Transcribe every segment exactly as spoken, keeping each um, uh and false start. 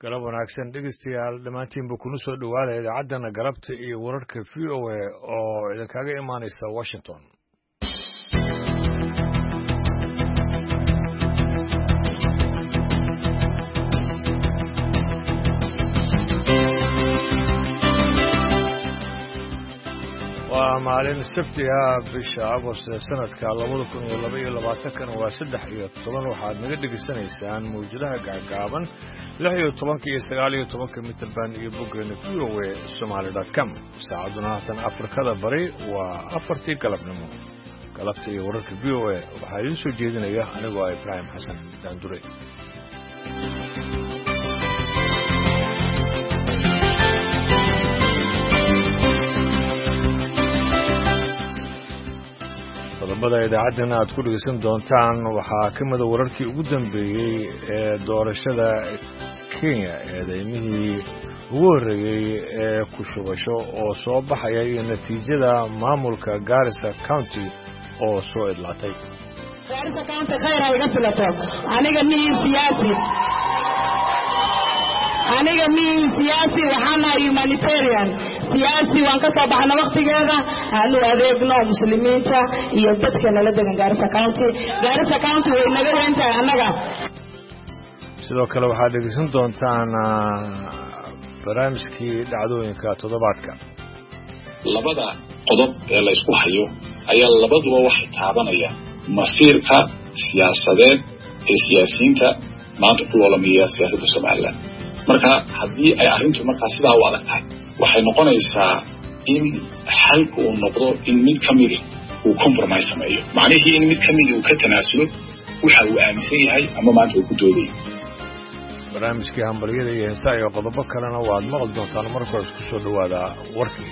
galab wanaagsan dhegeystayaal dhammaantiinba kuna soo dhowaada idaacadana galabta iyo wararka v o a oo idinkaga imaanaysa washington waa maalin sabti ah bisha agost ee sanadka labada kun iyo laba iyo labaatankana waa saddex iyo toban waxaad naga dhegaysanaysaan mawjadaha gaagaaban lix iyo tobanka iyo sagaal iyo tobanka mitrband iyo boggeena v o a somaali dot com saacaduna haatan afrikada bari waa afartii galabnimo galabta iyo wararka v o a waxaa idiin soo jeedinaya anigoo ah ibraahim xasan daandure qodobada idaacaddana aad ku dhegeysan doontaan waxaa ka mida wararkii ugu dambeeyey ee doorashada kenya eedaymihii ugu horreeyey ee ku shubasho oo soo baxaya iyo natiijada maamulka Garissa County oo soo idlaatay Garissa County khayr ay gaslato aniga mihi siyaasi aniga mihi siyaasi waxaan ahay humanitarian siyaasi waan ka soo baxna waqtigeeda aanu adeegno muslimiinta iyo dadka nala degan Garissa County Garissa County way naga weyntahay annaga sidoo kale waxaad dhegeysan doontaan barnaamijkii dhacdooyinka toddobaadka labada qodob ee la isku hayo ayaa labaduba waxay taabanayaan masiirka siyaasadeed ee siyaasiyiinta maanta ku loolamaya siyaasadda Soomaaliland marka haddii ay arrintu markaa sidaa u adag tahay waxay noqonaysaa in xalku uu noqdo in mid ka mid uu compromise sameeyo macnihii in mid ka mid uu ka tanaasulo waxa uu aaminsan yahay ama maanta uu ku doodayo barnaamijkii hambalyada iyo heesaha iyo qodobo kalena waad maqli doontaan marka hore isku soo dhowaada warkii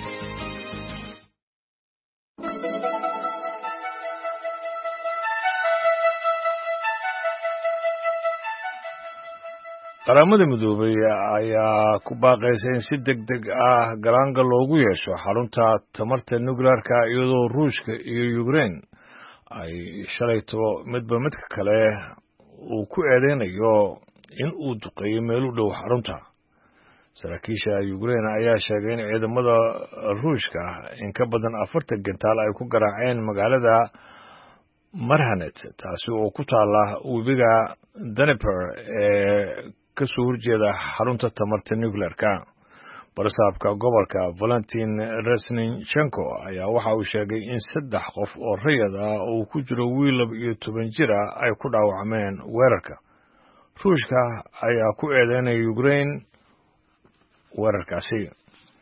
qaramada midoobay ayaa ku baaqaysa in si degdeg ah galaangal loogu yeesho xarunta tamarta nuclearka iyadoo ruushka iyo Ukraine ay shalayto midba midka kale uu ku eedeynayo in uu duqeeyo meel u dhow xarunta saraakiisha Ukraine ayaa sheegay in ciidamada ruushka in ka badan afartan gantaal ay ku garaaceen magaalada Marhanet taasi oo ku taala webiga Dnieper ee ka soo horjeeda xarunta tamarta nuclearka barsaabka gobolka Valentin Resnichenko ayaa waxa uu sheegay in saddex qof oo rayid ah oo ku jiro wiil laba iyo toban jir ah ay ku dhaawacmeen weerarka ruushka ayaa ku eedeynaya Ukraine weerarkaasi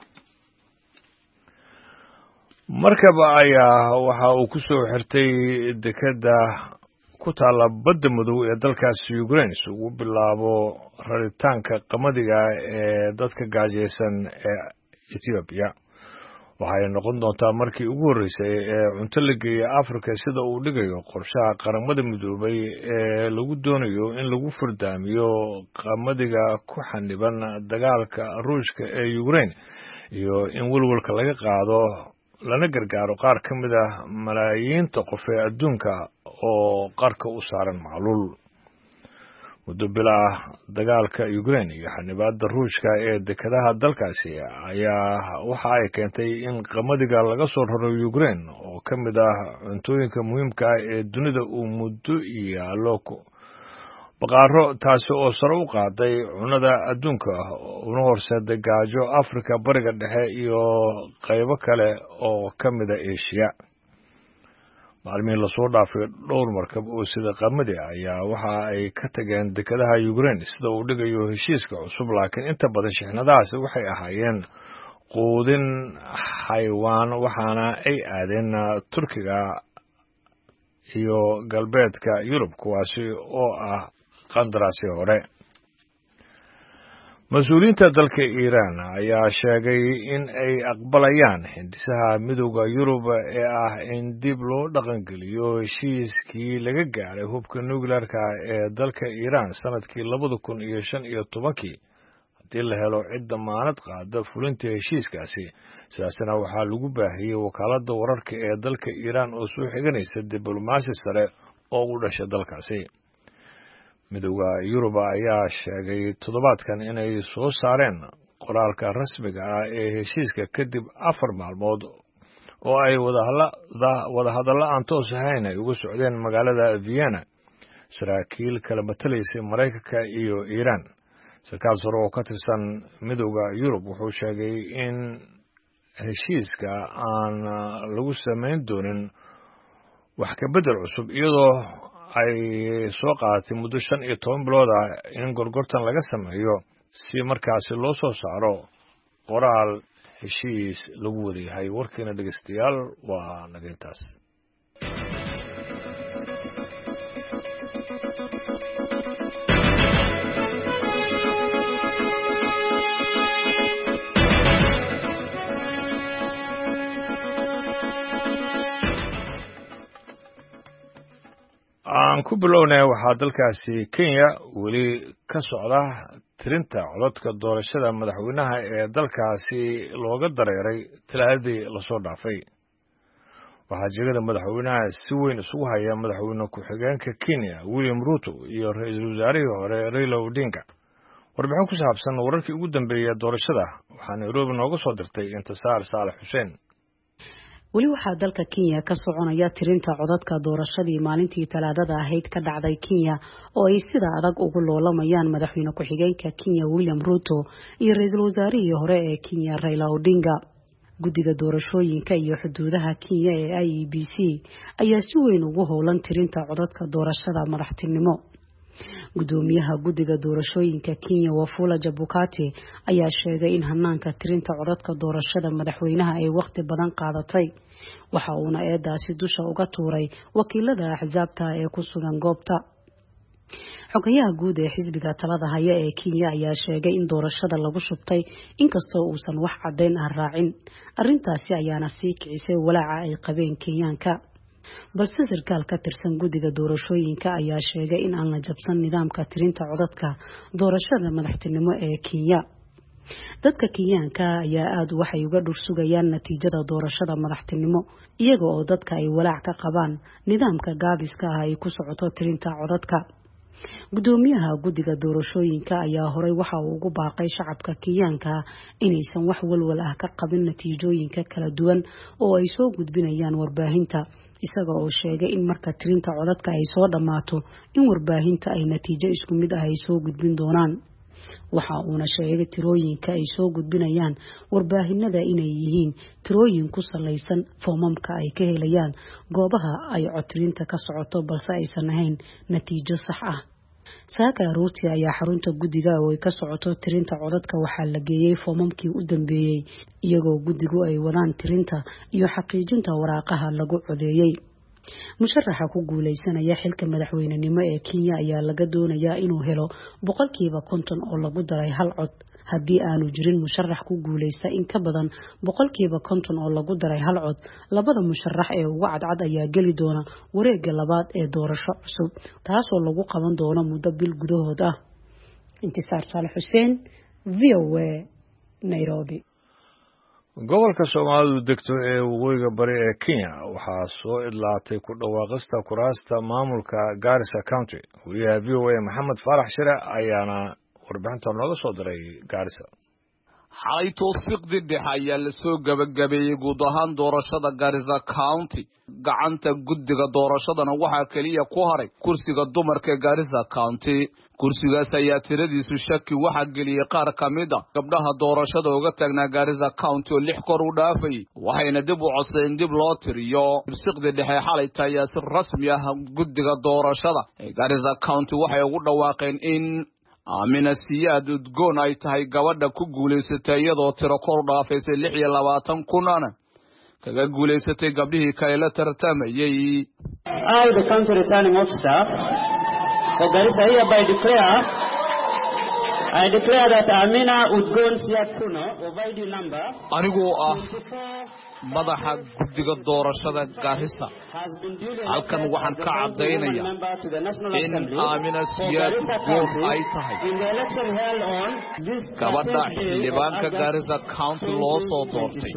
markaba ayaa waxa uu ku soo xirtay dekada ku taala badda madow ee dalkaasi Ukraine ugu bilaabo raritaanka qamadiga ee dadka gaajeysan ee Ethiopia waxay noqon doontaa markii ugu horeysay ee cunto la geeyo Afrika sida uu dhigayo qorshaha qaramada midoobay ee lagu doonayo in lagu furdaamiyo qamadiga ku xaniban dagaalka Ruushka ee Ukraine iyo in walwalka laga qaado lana gargaaro qaar ka mid ah malaayiinta qof ee adduunka oo qarka u saaran macluul muddo bila ah dagaalka Ukraine iyo xanibaadda Ruushka ee dekadaha dalkaasi ayaa waxa ay keentay in qamadiga laga soo raro Ukraine oo ka mid ah cuntooyinka muhiimka ah ee dunida uu muddo yaalo baqaaro taasi oo sare u qaaday cunnada adduunka una horseeday gaajo Afrika bariga dhexe iyo qaybo kale oo ka mid ah Asia maalmihii lasoo dhaafay dhowr markab oo sida qamadi ayaa waxa ay ka tageen dekadaha Ukraine sida uu dhigayo heshiiska cusub laakiin inta badan shixnadahaasi waxay ahaayeen quudin xayawaan waxaana ay aadeen Turkiga iyo galbeedka Yurub kuwaasi oo ah qandaraasi hore mas-uuliyiinta dalka Iiraan ayaa sheegay in ay aqbalayaan hindisaha midowda Yurub ee ah in dib loo dhaqangeliyo heshiiskii laga gaaray hubka nuclearka ee dalka Iiraan sanadkii labada kun iyo shan iyo tobankii haddii la helo cid damaanad qaada fulinta heshiiskaasi sidaasna waxaa lagu baahiyey wakaaladda wararka ee dalka Iiraan oo soo xiganaysa diblomaasi sare oo u dhashay dalkaasi midowda Yurub ayaa sheegay toddobaadkan inay soo saareen qoraalka rasmiga ah ee heshiiska kadib afar maalmood oo ay wada hadallo aan toos ahayn ay uga socdeen magaalada Vienna saraakiil kala matalaysay Mareykanka iyo Iiraan. sarkaal sare oo ka tirsan midowda Yurub wuxuu sheegay in heshiiska aan lagu samayn doonin wax ka bedel cusub iyadoo ay soo qaadatay muddo shan iyo toban bilood ah in gorgortan laga sameeyo si markaasi loo soo saaro qoraal heshiis lagu wada yahay. warkiina dhegeystayaal waa nageyntaas. aan ku bilownay waxaa dalkaasi Kenya weli ka socda tirinta codadka doorashada madaxweynaha ee dalkaasi looga dareeray talaadii la soo dhaafay. waxaa jegada madaxweynaha si weyn isugu haya madaxweyne ku-xigeenka Kenya William Ruto iyo ra'iisul wasaarihii hore Raila Odinga. warbixin ku saabsan wararkii ugu dambeeyay doorashada waxaa Nairobi nooga soo dirtay Intisaar Saalax Xuseen. weli waxaa dalka Kenya ka soconaya tirinta codadka doorashadii maalintii talaadada ahayd ka dhacday Kenya oo ay sida adag ugu loolamayaan madaxweyne ku-xigeenka Kenya William Ruto iyo ra'iisul wasaarihii hore ee Kenya Raila Odinga. guddiga doorashooyinka iyo xuduudaha Kenya ee I E B C ayaa si weyn ugu howlan tirinta codadka doorashada madaxtinimo. gudoomiyaha guddiga doorashooyinka Kenya Wafula Chebukati ayaa sheegay in hanaanka tirinta codadka doorashada madaxweynaha ay waqti badan qaadatay. waxa uuna eedaasi dusha uga tuuray wakiilada axsaabta ee ku sugan goobta. xogayaha guud ee xisbiga talada haya ee Kenya ayaa sheegay in doorashada lagu shubtay inkastoo uusan wax cadeyn ah raacin. arrintaasi ayaana sii kicisay walaaca ay qabeen Kenyaanka. balse sarkaal ka tirsan guddiga doorashooyinka ayaa sheegay in aan la jabsan nidaamka tirinta codadka doorashada madaxtinimo ee Kenya. dadka Kenyaanka ayaa aad waxay uga dhursugayaan natiijada doorashada madaxtinimo iyaga oo dadka ay walaac ka qabaan nidaamka gaabiska ah ay ku socoto tirinta codadka. gudoomiyaha guddiga doorashooyinka ayaa horey waxa uu ugu baaqay shacabka Kenyaanka inaysan wax walwal ah ka qabin natiijooyinka kala duwan oo ay soo gudbinayaan warbaahinta, isaga oo sheegay in marka tirinta codadka ay soo dhamaato in warbaahinta ay natiijo isku mid ah ay soo gudbin doonaan. waxa uuna sheegay tirooyinka ay soo gudbinayaan warbaahinada inay yihiin tirooyin ku salaysan foomamka ay ka helayaan goobaha ay codtirinta ka socoto balse aysan ahayn natiijo sax ah. saaka aroortii ayaa xarunta guddiga oo ay ka socoto tirinta codadka waxaa la geeyay foomamkii u dambeeyay iyagoo guddigu ay wadaan tirinta iyo xaqiijinta waraaqaha lagu codeeyay. musharaxa ku guuleysanaya xilka madaxweynenimo ee Kenya ayaa laga doonayaa inuu helo boqolkiiba konton oo lagu daray hal cod. haddii aanu jirin musharax ku guuleysta in ka badan boqolkiiba konton oo lagu daray hal cod, labada musharax ee ugu cadcad ayaa geli doona wareegga labaad ee doorasho cusub taasoo lagu qaban doono muddo bil gudahood ah. Intisaar Saalax Xuseen, V O A, Nairobi. gobolka Soomaalidu degto ee waqooyiga bari ee Kenya waxaa soo idlaatay ku dhawaaqista kuraasta maamulka Garissa County. wariyaha V O A Maxamed Faarax Shire ayaana warbixinta nooga soo diray Garissa. xalay tawfiiqdii dhexe ayaa la soo gabagabeeyay guud ahaan doorashada Garissa County. gacanta guddiga doorashadana waxaa kaliya ku haray kursiga dumarka ee Garissa County. kursigaas ayaa tiradiisu shaki waxa geliyay qaar ka mid ah gabdhaha doorashada uga taagnaa Garissa County oo lix kor u dhaafay, waxayna dib u codsadeen dib loo tiriyo. tawfiiqdii dhexe xalay ayaa si rasmi ah guddiga doorashada ee Garissa County waxay ugu dhawaaqeen in Amina Siyaad Udgoon ay tahay gabadha ku guuleysatay iyadoo tiro kor dhaafaysay lix iyo labaatan kunana kaga guuleysatay gabdhihii kale la tartamayay. I, the county returning officer for Garissa, hereby declare I declare that Amina Udgoon Siyaad Kuno, O V I D number anigoo ah madaxa guddiga doorashada Garissa, halkan waxaan ka cadaynayaa in Amina Siyaad Udgoon ay tahay gabadha xildhibaanka Garissa County loo soo doortay.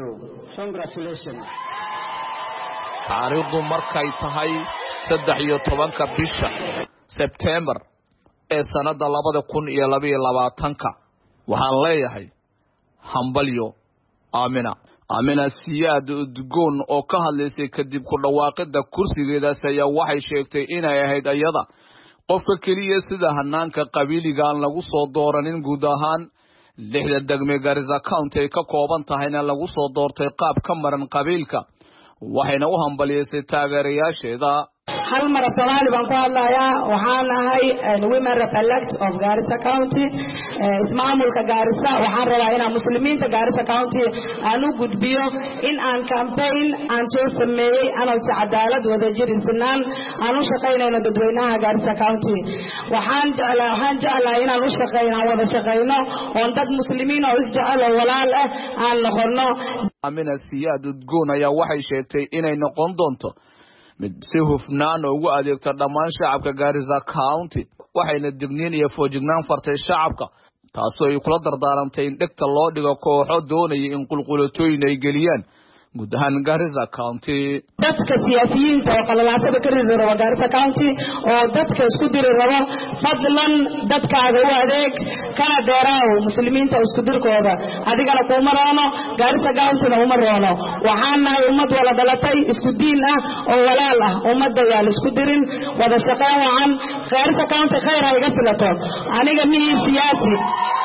taariikhdu markay tahay saddex iyo tobanka bisha September ee sanada labada kun iyo laba iyo labaatanka. waxaan leeyahay hambalyo Amina Amina Siyaad Udgoon oo ka hadlaysay kadib ku dhawaaqida kursigeedaas ayaa waxay sheegtay inay ahayd ayada qofka kaliya sida hanaanka qabiiliga aan lagu soo dooranin guud ahaan lixda degme Garissa County ay ka kooban tahayna lagu soo doortay qaab ka maran qabiilka waxayna u hambalyeysay taageerayaasheeda. hal mar Soomaali baan ku hadlayaa waxaan ahay women rep elect of Garissa County ismaamulka Garissa waxaan rabaa inaan muslimiinta Garissa County aan u gudbiyo in aan campaign aan soo sameeyay anoo si cadaalad wada jirin sinaan aan u shaqeynayno dadweynaha Garissa County waxaan jeclaa waxaan jeclaa inaan u shaqeyno wada shaqeyno oo dad muslimiin oo isjecel walaal ah aan noqono. Amina Siyaad Udgoon ayaa waxay sheegtay inay noqon doonto mid si hufnaan ugu adeegta dhammaan shacabka Garissa County waxayna digniin iyo foojignaan fartay shacabka taasoo ay kula dardaarantay in dhegta loo dhigo kooxo doonaya in qulqulatooyin ay geliyaan guud ahaan Garissa County. dadka siyaasiyiinta oo qalalaasada ka ridi raba Garissa County oo dadka isku diri raba fadlan dadkaaga u adeeg kana dheeraaw muslimiinta isku dirkooda adigana kuma roono Garissa County uma roono waxaan nahay ummad wala dhalatay isku diin ah oo walaal ah ummadda yaa isku dirin wada shaqeyn wacan Garissa County khayr ha iga filato aniga mii siyaasi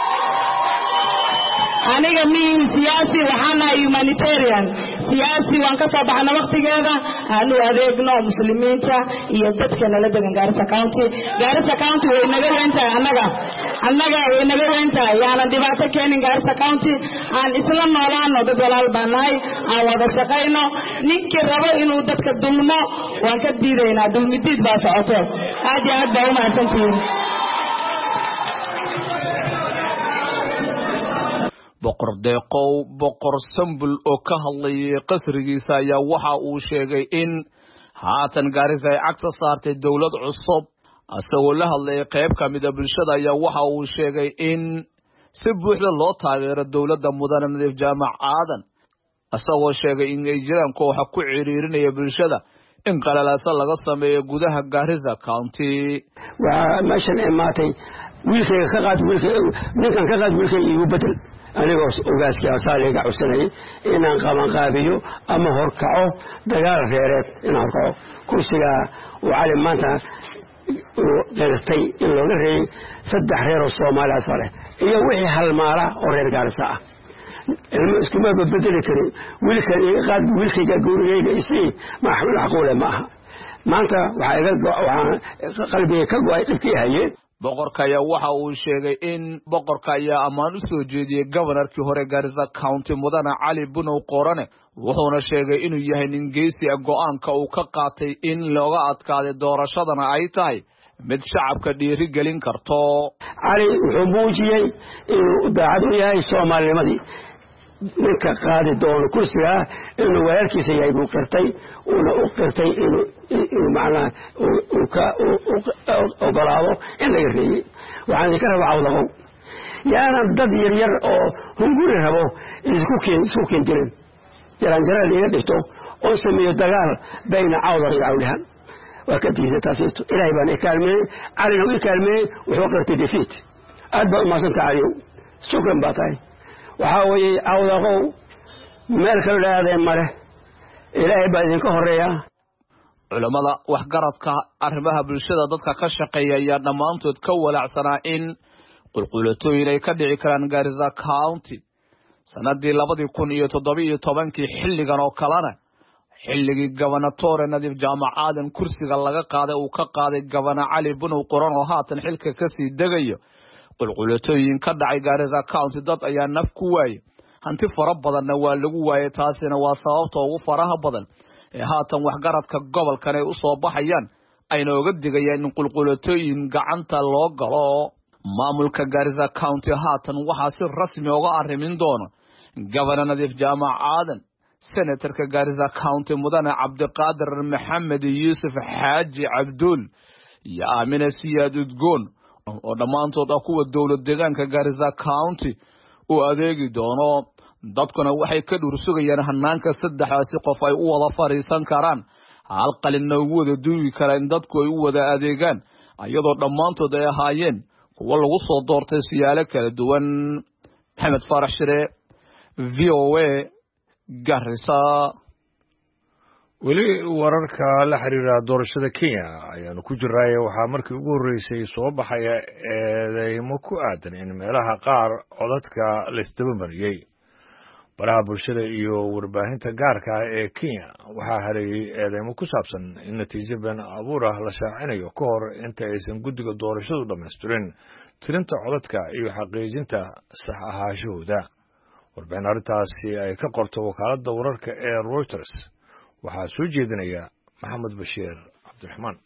aniga mii siyaasi waxaan ahay humanitarian siyaasi waan ka soo baxna waqtigeeda aanu adeegno muslimiinta iyo dadka nala degan Garissa County. Garissa County way naga weyntahay annaga annaga way naga weyntahay yaana dhibaato keenin Garissa County aan isla noolaano dad walaal baan nahay aan wada shaqeyno ninkii rabo inuu dadka dulmo waan ka diidaynaa dulmidiid baa socoto aad iyo aad baa u mahadsantihiin. boqor deeqow boqor Sambul oo ka hadlayay qasrigiisa ayaa waxa uu sheegay in haatan Garissa ay cagta saartay dawlad cusub asagoo la hadlayay qayb ka mid ah bulshada ayaa waxa uu sheegay in si buuxda loo taageero dawladda mudane Nadiif Jaamac Aadan asagoo sheegay in ay jiraan kooxo ku ciriirinaya bulshada in qalalaasa laga sameeyo gudaha Garissa County. waa meeshan imaatay wiilkayga ka qaad wiilkayga ninkan ka qaad wiilkayga igu bedel anigoo ogaaskii asaaliga cusubay inaan qaban qaabiyo ama horkaco dagaal reereed inaan horkaco kursiga oo cali maanta qeyrtay in looga reeyay saddex reer oo Soomaali ah leh iyo wixii hal maala oo reer Garissa ah ilmo isku ma bedeli karin wiilkan iga qaad wiilkayga gurigayga isii ma xul aqoole ma aha maanta waxa iga waxaan qalbiga ka go'ay dhibkii hayay. boqorka ayaa waxa uu sheegay in boqorka ayaa ammaan u soo jeediyay governorkii hore Garissa County mudane Cali Bunow Qorane wuxuuna sheegay inuu yahay nin geesi ah go'aanka uu ka qaatay in looga adkaaday doorashadana ay tahay mid shacabka dhiiri gelin karto. Cali wuxuu muujiyay inuu daacad u yahay Soomaalinimadii ninka qaadi doono kursiga inuu walaalkiisa yahay buu qirtay una u qirtay inuu inuu macnaha uu ka ogolaado in la yareeyay waxaan ka rabaa awdaqo yaana dad yar yar oo hunguri rabo isku keen isku keen dirin yaraan jaraa iga dhigto oo sameeyo dagaal bayna awdaq iyo awlahan waa ka diiday taasito ilaahay baan ikaalmay Cali uu ikaalmay wuxuu qirtay defeat aad baa ma santa Cali shukran baatay waxa weeye awdaqo meel kale leedahay mare ilaahay baa idin ka horeeya. culimada waxgaradka arrimaha bulshada dadka ka shaqeeya ayaa dhamaantood ka walacsanaa in qulqulatooyin ay ka dhici karaan Garissa County sanadii labada kun iyo toddoba iyo tobankii xilligan oo kalena xilligii gobanatore Nadiif Jaamac Aadan kursiga laga qaaday uu ka qaaday gobana Cali Bunow Qoran oo haatan xilka ka sii degayo qulqulatooyin ka dhacay Garissa County dad ayaa naf ku waayay hanti fara badanna waa lagu waayay taasina waa sababta ugu faraha badan ee haatan waxgaradka gobolkan ay u soo baxayaan ayna uga digayaan in qulqulatooyin gacanta loo galo. maamulka Garissa County haatan waxa si rasmi uga arrimin doono gobana Nadiif Jaamac Aadan senatorka Garissa County mudane Cabdiqaadir Maxamed Yuusuf Xaaji Cabdul iyo Amina Siyaad Udgoon oo dhamaantood ah kuwa dawlad deegaanka Garissa County oo adeegi doono. dadkuna waxay ka dhursugayaan hanaanka saddexdaasi qof ay u wada fariisan karaan hal qalin ugu wada duubi karaan dadku ay u wada adeegaan iyadoo dhammaantood ay ahaayeen kuwo lagu soo doortay siyaalo kala duwan. maxamed faarax shire, v o a, Garissa. weli wararka la xiriira doorashada Kenya ayaanu ku jirnay. waxaa markii ugu horeysay soo baxaya eedeymo ku aadan in meelaha qaar codadka la isdabamariyey. baraha bulshada iyo warbaahinta gaarka ah ee Kenya waxaa hareeyay eedeymo ku saabsan in natiijo been abuur ah la shaacinayo ka hor inta aysan guddiga doorashadu dhammaystirin tirinta codadka iyo xaqiijinta sax ahaanshahooda. warbixin arrintaasi ay ka qorto wakaaladda wararka ee Reuters waxaa soo jeedinaya Maxamed Bashiir Cabdiraxmaan.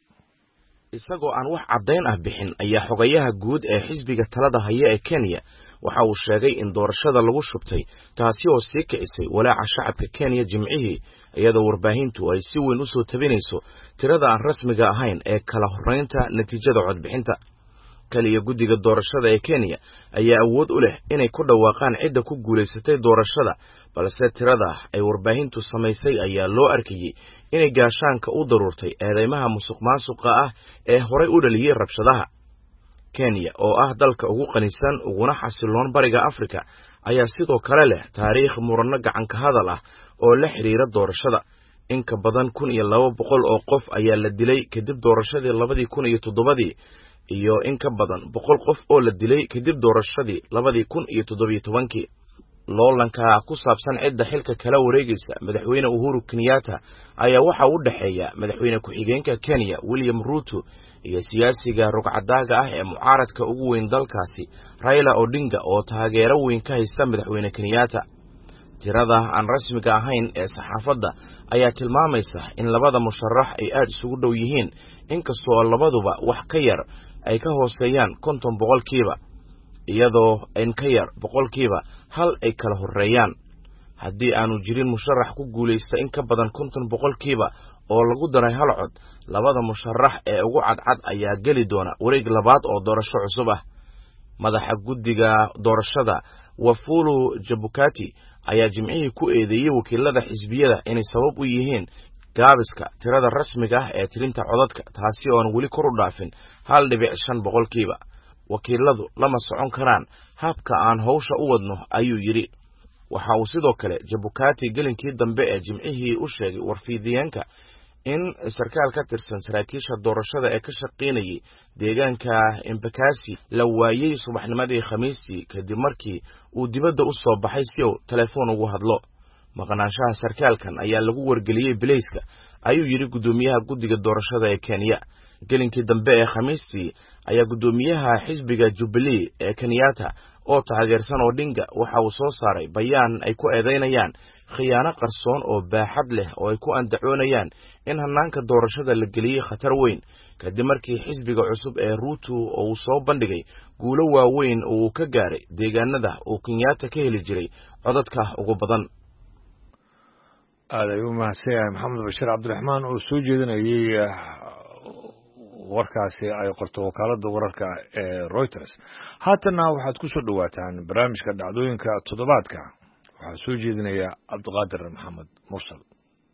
isagoo aan wax caddayn ah bixin ayaa xogayaha guud ee xisbiga talada haya ee Kenya waxa uu sheegay in doorashada lagu shubtay taasi oo sii kicisay walaaca shacabka Kenya jimcihii iyadoo warbaahintu ay si weyn u soo tabinayso tirada aan rasmiga ahayn ee kala horeynta natiijada codbixinta. kaliya guddiga doorashada ee Kenya ayaa awood u leh inay ku dhawaaqaan cidda ku guuleysatay doorashada, balse tirada ay warbaahintu samaysay ayaa loo arkayay inay gaashaanka u daruurtay eedeymaha musuqmaasuqa ah ee horey u dhaliyay rabshadaha. Kenya oo ah dalka ugu qanisan uguna xasiloon bariga Afrika ayaa sidoo kale leh taariikh muranno gacan ka hadal ah oo la xiriira doorashada. in ka badan kun iyo laba boqol oo qof ayaa la dilay kadib doorashadii labadii kun iyo toddobadii iyo in ka badan boqol qof oo la dilay kadib doorashadii labadii kun iyo toddobiyo tobankii. loolanka ku saabsan cidda xilka kala wareegaysa madaxweyne Uhuru Kenyatta ayaa waxa u dhaxeeya madaxweyne ku-xigeenka Kenya William Ruto iyo siyaasiga rugcadaaga ah ee mucaaradka ugu weyn dalkaasi Raila Odinga oo taageero weyn ka haysta madaxweyne Kenyatta. tirada aan rasmiga ahayn ee saxaafadda ayaa tilmaamaysa in labada musharax ay aad isugu dhow yihiin, inkastoo labaduba wax ka yar ay ka hooseeyaan konton boqolkiiba, iyadoo in ka yar boqolkiiba hal ay kala horeeyaan. haddii aanu jirin musharax ku guuleysta in ka badan konton boqolkiiba oo lagu daray hal cod, labada musharax ee ugu cadcad ayaa geli doona wareeg labaad oo doorasho cusub ah. madaxa guddiga doorashada Wafulu Chebukati ayaa jimcihii ku eedeeyay wakiilada xisbiyada inay sabab u yihiin gaabiska tirada rasmiga ah ee tirinta codadka, taasi oo aan weli kor u dhaafin hal dhibic shan boqolkiiba. wakiiladu lama socon karaan habka aan hawsha u wadno, ayuu yidhi. waxa uu sidoo kale Chebukati gelinkii dambe ee jimcihii u sheegay warfiidiyeenka in sarkaal ka tirsan saraakiisha doorashada ee ka shaqeynayay deegaanka Embakasi la waayay subaxnimadii Khamiistii kadib markii uu dibadda u soo baxay si uu telefoon ugu hadlo. maqnaanshaha sarkaalkan ayaa lagu wargeliyay bilayska, ayuu yidhi gudoomiyaha guddiga doorashada ee Kenya. gelinkii dambe ee Khamiistii ayaa gudoomiyaha xisbiga Jubilee ee Kenyatta oo taageersan Odinga waxa uu soo saaray bayaan ay ku eedeynayaan khiyaano qarsoon oo baaxad leh oo ay ku andacoonayaan in hanaanka doorashada la geliyay khatar weyn kadib markii xisbiga cusub ee Ruto uu soo bandhigay guulo waaweyn oo uu ka gaaray deegaanada uu Kenyatta ka heli jiray codadka ugu badan. aad ayuu mahadsan yahay Maxamed Bashiir Cabdiraxmaan oo soo jeedinayay warkaasi ay qorto wakaaladda wararka ee Reuters. haatana waxaad ku soo dhawaataan barnaamijka dhacdooyinka toddobaadka. waxaa soo jeedinaya Cabdiqaadir Maxamed Mursal.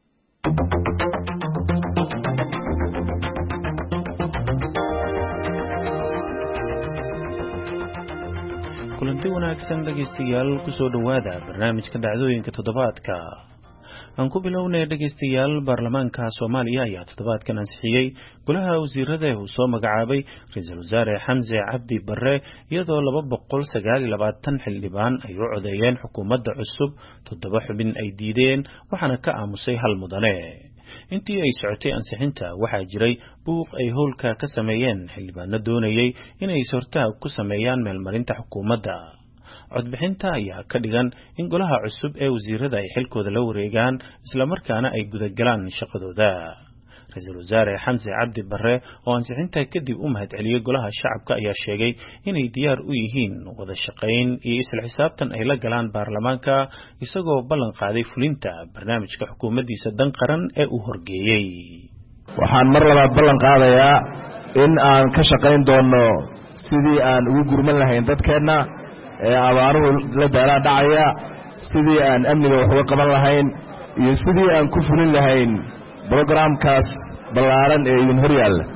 kulanti wanaagsan dhegeystayaal ku soo dhawaada barnaamijka dhacdooyinka toddobaadka. aan ku bilownay dhegeystayaal baarlamaanka Soomaaliya ayaa toddobaadkan ansixiyay golaha wasiirada uu soo magacaabay ra'iisul wasaare Xamse Cabdi Barre iyadoo laba boqol sagaal iyo labaatan xildhibaan ay u codeeyeen xukuumadda cusub, toddoba xubin ay diideen waxaana ka aamusay hal mudane. intii ay socotay ansixinta waxaa jiray buuq ay howlka ka sameeyeen xildhibaano doonayay inay sortaag ku sameeyaan meelmarinta xukuumadda. codbixinta ayaa ka dhigan in golaha cusub ee wasiirada ay xilkooda la wareegaan isla markaana ay gudagalaan shaqadooda. ra'iisul wasaare Xamse Cabdi Barre oo ansixinta kadib u mahadceliyay golaha shacabka ayaa sheegay inay diyaar u yihiin wada shaqayn iyo isla xisaabtan ay la galaan baarlamaanka, isagoo ballan qaaday fulinta barnaamijka xukuumaddiisa dan qaran ee uu horgeeyay. waxaan mar labaad ballan qaadayaa in aan ka shaqayn doono sidii aan ugu gurman lahayn dadkeenna ee abaaruhu la daalaa dhacaya, sidii aan amniga wax uga qaban lahayn iyo sidii aan ku fulin lahayn brogramkaas ballaaran ee idin hor yaalla.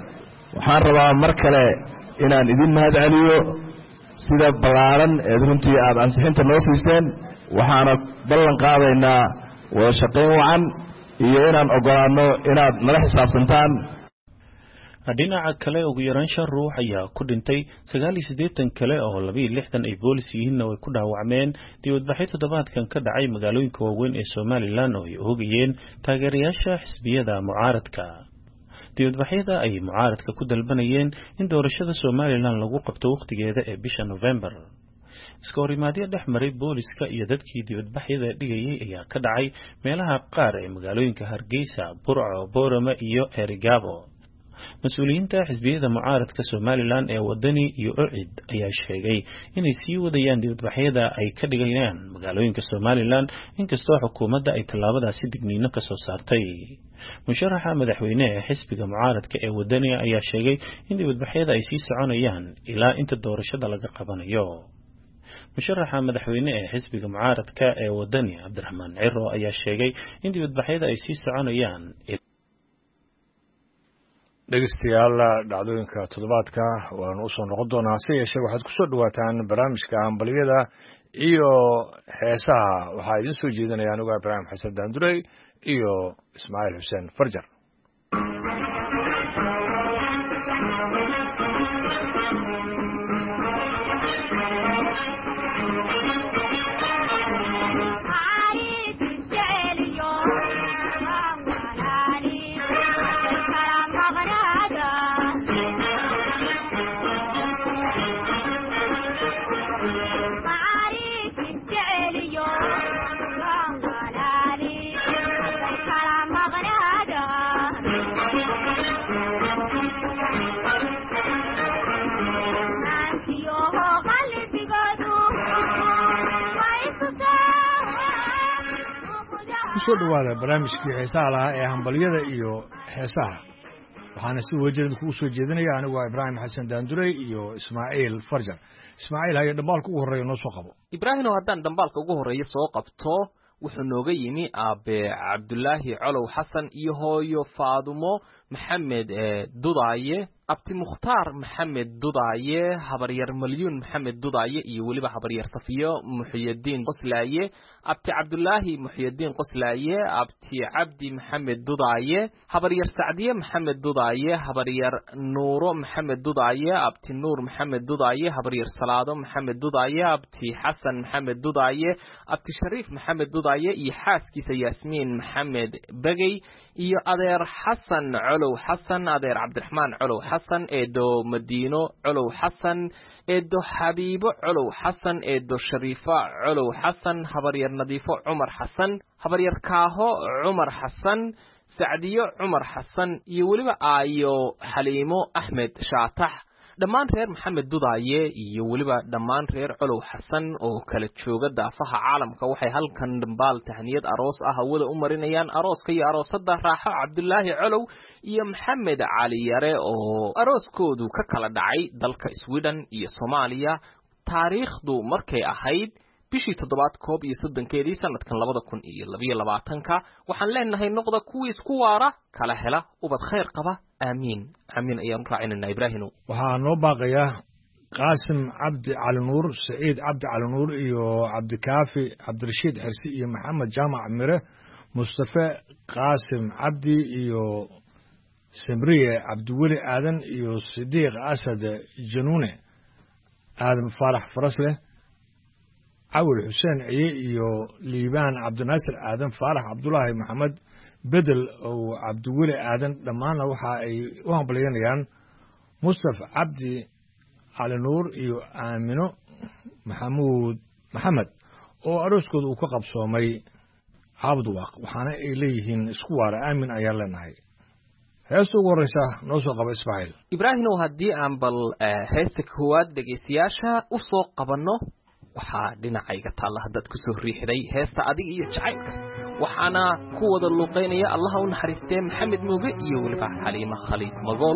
waxaan rabaa mar kale inaan idin mahad celiyo sida ballaaran ee runtii aad ansixinta noo siiseen waxaana ballan qaadaynaa wada shaqayn wacan iyo inaan ogolaano inaad nala xisaabtantaan. dhinaca kale ugu yaraan shan ruux ayaa ku dhintay sagaal iyo siddeetan kale oo laba iyo lixdan ay boolis yihiinna way ku dhaawacmeen dibadbaxyo toddobaadkan ka dhacay magaalooyinka waaweyn ee Somaliland oo ay oogayeen taageerayaasha xisbiyada mucaaradka. dibadbaxyada ay mucaaradka ku dalbanayeen in doorashada Somaliland lagu qabto waqtigeeda ee bisha November. iska horimaadyo dhex maray booliska iyo dadkii dibadbaxyada dhigayay ayaa ka dhacay meelaha qaar ee magaalooyinka Hargeysa, Burco, Boorama iyo Erigabo. mas-uuliyiinta xisbiyada mucaaradka Somaliland ee wadani iyo Ucid ayaa sheegay inay sii wadayaan dibadbaxyada ay ka dhigayaan magaalooyinka Somaliland inkastoo xukuumadda ay tallaabadaasi digniino ka soo saartay. musharaxa madaxweyne ee xisbiga mucaaradka ee wadani ayaa sheegay in dibadbaxyada ay sii soconayaan ilaa inta doorashada laga qabanayo. musharaxa madaxweyne ee xisbiga mucaaradka ee wadani Cabdiraxmaan Ciro ayaa sheegay in dibadbaxyada ay sii soconayaan. dhegeystayaal dhacdooyinka toddobaadka waanu usoo noqon doonaa hase yeeshee waxaad ku soo dhawaataan barnaamijka hambaliyada iyo heesaha waxaa idin soo jeedinaya anigu Ibraahim Xasan Daandurey iyo Ismaaciil Xuseen Farjar. kusoo dhawaada barnaamijkii heesaha lahaa ee hambaliyada iyo heesaha waxaana si wajirad kugu soo jeedinaya anigu waa Ibraahim Xasan Daandurey iyo Ismaaciil Farjar. Ismaaciil haya dhambaalka ugu horeeya noo soo qabo. Ibraahim oo haddaan dhambaalka ugu horeeya soo qabto wuxuu nooga yimi aabe Cabdullaahi Colow Xasan iyo hooyo Faadumo Maxamed Dudaaye, abti Mukhtaar Maxamed Dudaaye, habaryar Malyuun Maxamed Dudaaye iyo waliba habaryar Safiyo Muxyidiin Qoslaaye, abti Cabdullaahi Muxyidiin Qoslaaye, abti Cabdi Maxamed Dudaaye, habaryar Sacdiye Maxamed Dudaaye, habaryar Nuuro Maxamed Dudaaye, abti Nuur Maxamed Dudaaye, habaryar Salaado Maxamed Dudaaye, abti Xasan Maxamed Dudaaye, abti Shariif Maxamed Dudaaye iyo xaaskiisa Yaasmiin Maxamed Bagay iyo adeer Xasan Colow Xasan, adeer Cabdiraxmaan Colow Xasan, eedo Madiino Colow Xasan, eedo Xabiibo Colow Xasan, eedo Shariifa Colow Xasan, habaryar Nadiifo Cumar Xasan, habaryar Kaaho Cumar Xasan, Sacdiyo Cumar Xasan iyo waliba aayo Xaliimo Axmed Shaatax. dhammaan reer Maxamed Dudaaye iyo waliba dhammaan reer Colow Xasan oo kala jooga daafaha caalamka waxay halkan dhambaal tahniyad aroos ah wada u marinayaan arooska iyo aroosada Raaxo Cabdullaahi Colow iyo Maxamed Cali Yare oo arooskoodu ka kala dhacay dalka Sweden iyo Soomaaliya taariikhdu markay ahayd bishii toddobaad koob iyo soddonkeedii sanadkan labada kun iyo laba iyo labaatanka waxaan leenahay noqda kuwii isku waara kala hela ubad khayr qaba aamiin aamiin ayaan raacinayna Ibraahim. waxaa noo baaqaya Qaasim Cabdi Cali Nuur, Saciid Cabdi Cali Nuur iyo Cabdikaafi Cabdirashiid Xirsi iyo Maxamed Jaamac Mire, Mustafa Qaasim Cabdi iyo Samriye Cabdiweli Aadan iyo Sidiiq Asad Januune, Aadan Faarax Farasleh, Awil Xuseen Ciye iyo Liibaan Cabdinaasir Aadan, Faarax Cabdulaahi Maxamed Bedel oo Cabdiweli Aadan. dhammaanna waxa ay u hambalyeynayaan Mustafa Cabdi Cali Nuur iyo Aamino Maxamuud Maxamed oo arooskooda uu ka qabsoomay Cabduwaaq, waxaana ay leeyihiin isku waara aamin ayaan leenahay. heesta ugu horeysa noo soo qaba Ismaaciil. Ibraahim oo haddii aan bal heesta koowaad dhegeystayaasha u soo qabanno waxaa dhinacayga taalla haddaad ku soo riixday heesta adig iyo jacaylka waxaana ku wada luuqeynaya allaha u naxariistee Maxamed Muuge iyo waliba Xaliima Khaliif Magool.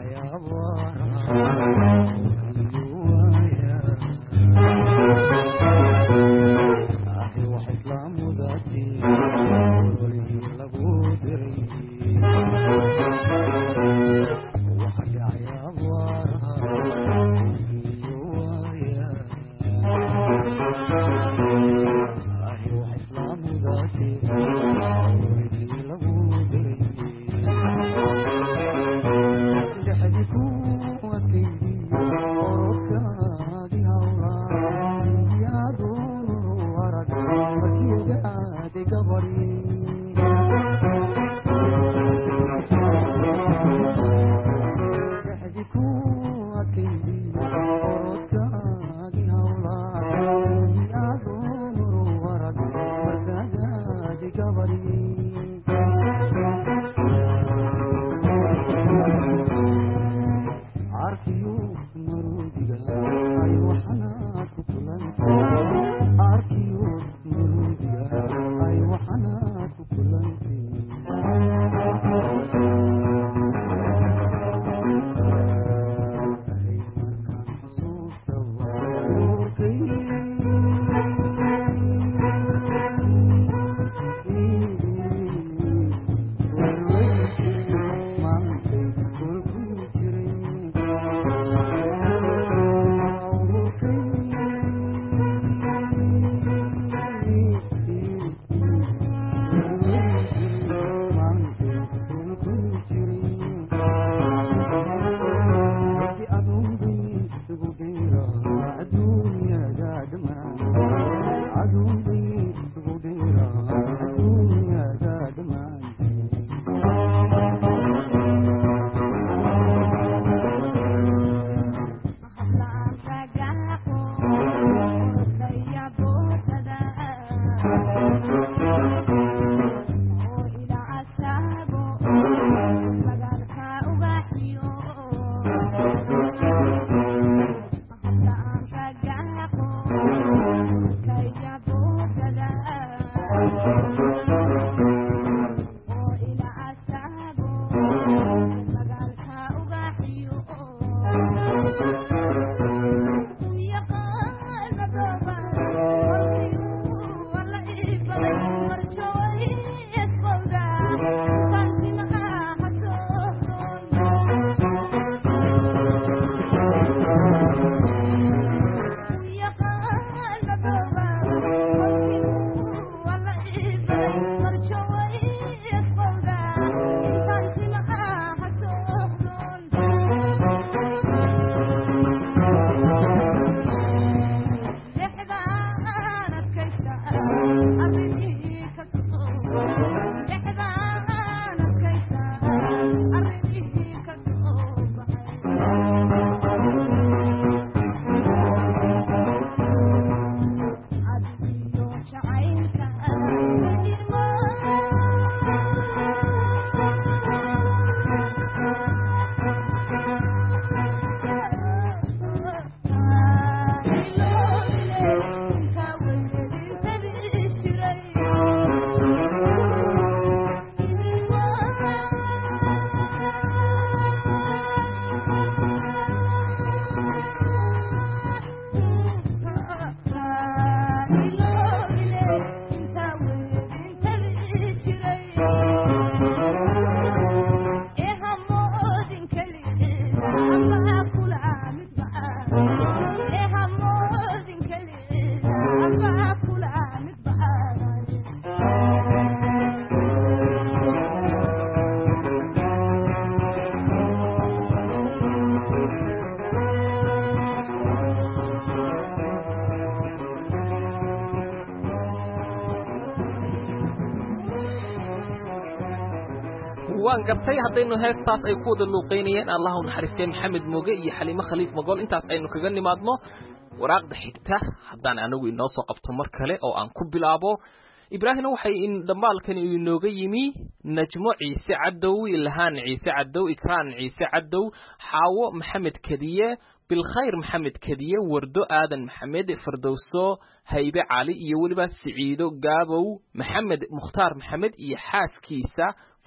waan gartay haddaynu heestaas ay ku wada luuqeynayeen allahu naxariistay maxamed mooge iyo xaliimo khaliif magool intaas aynu kaga nimaadno waraaqda xigta haddaan anagu inoo soo qabto mar kale oo aan ku bilaabo ibraahimna waxay in dhamaalkani inooga yimi najmo ciise cadow ilhaan ciise cadow ikraan ciise cadow xaawo maxamed kadiye بالخير محمد كديه وردو آدن محمد فردوسو هيبة علي يولبا سعيدو قابو محمد مختار محمد إيحاس كيسا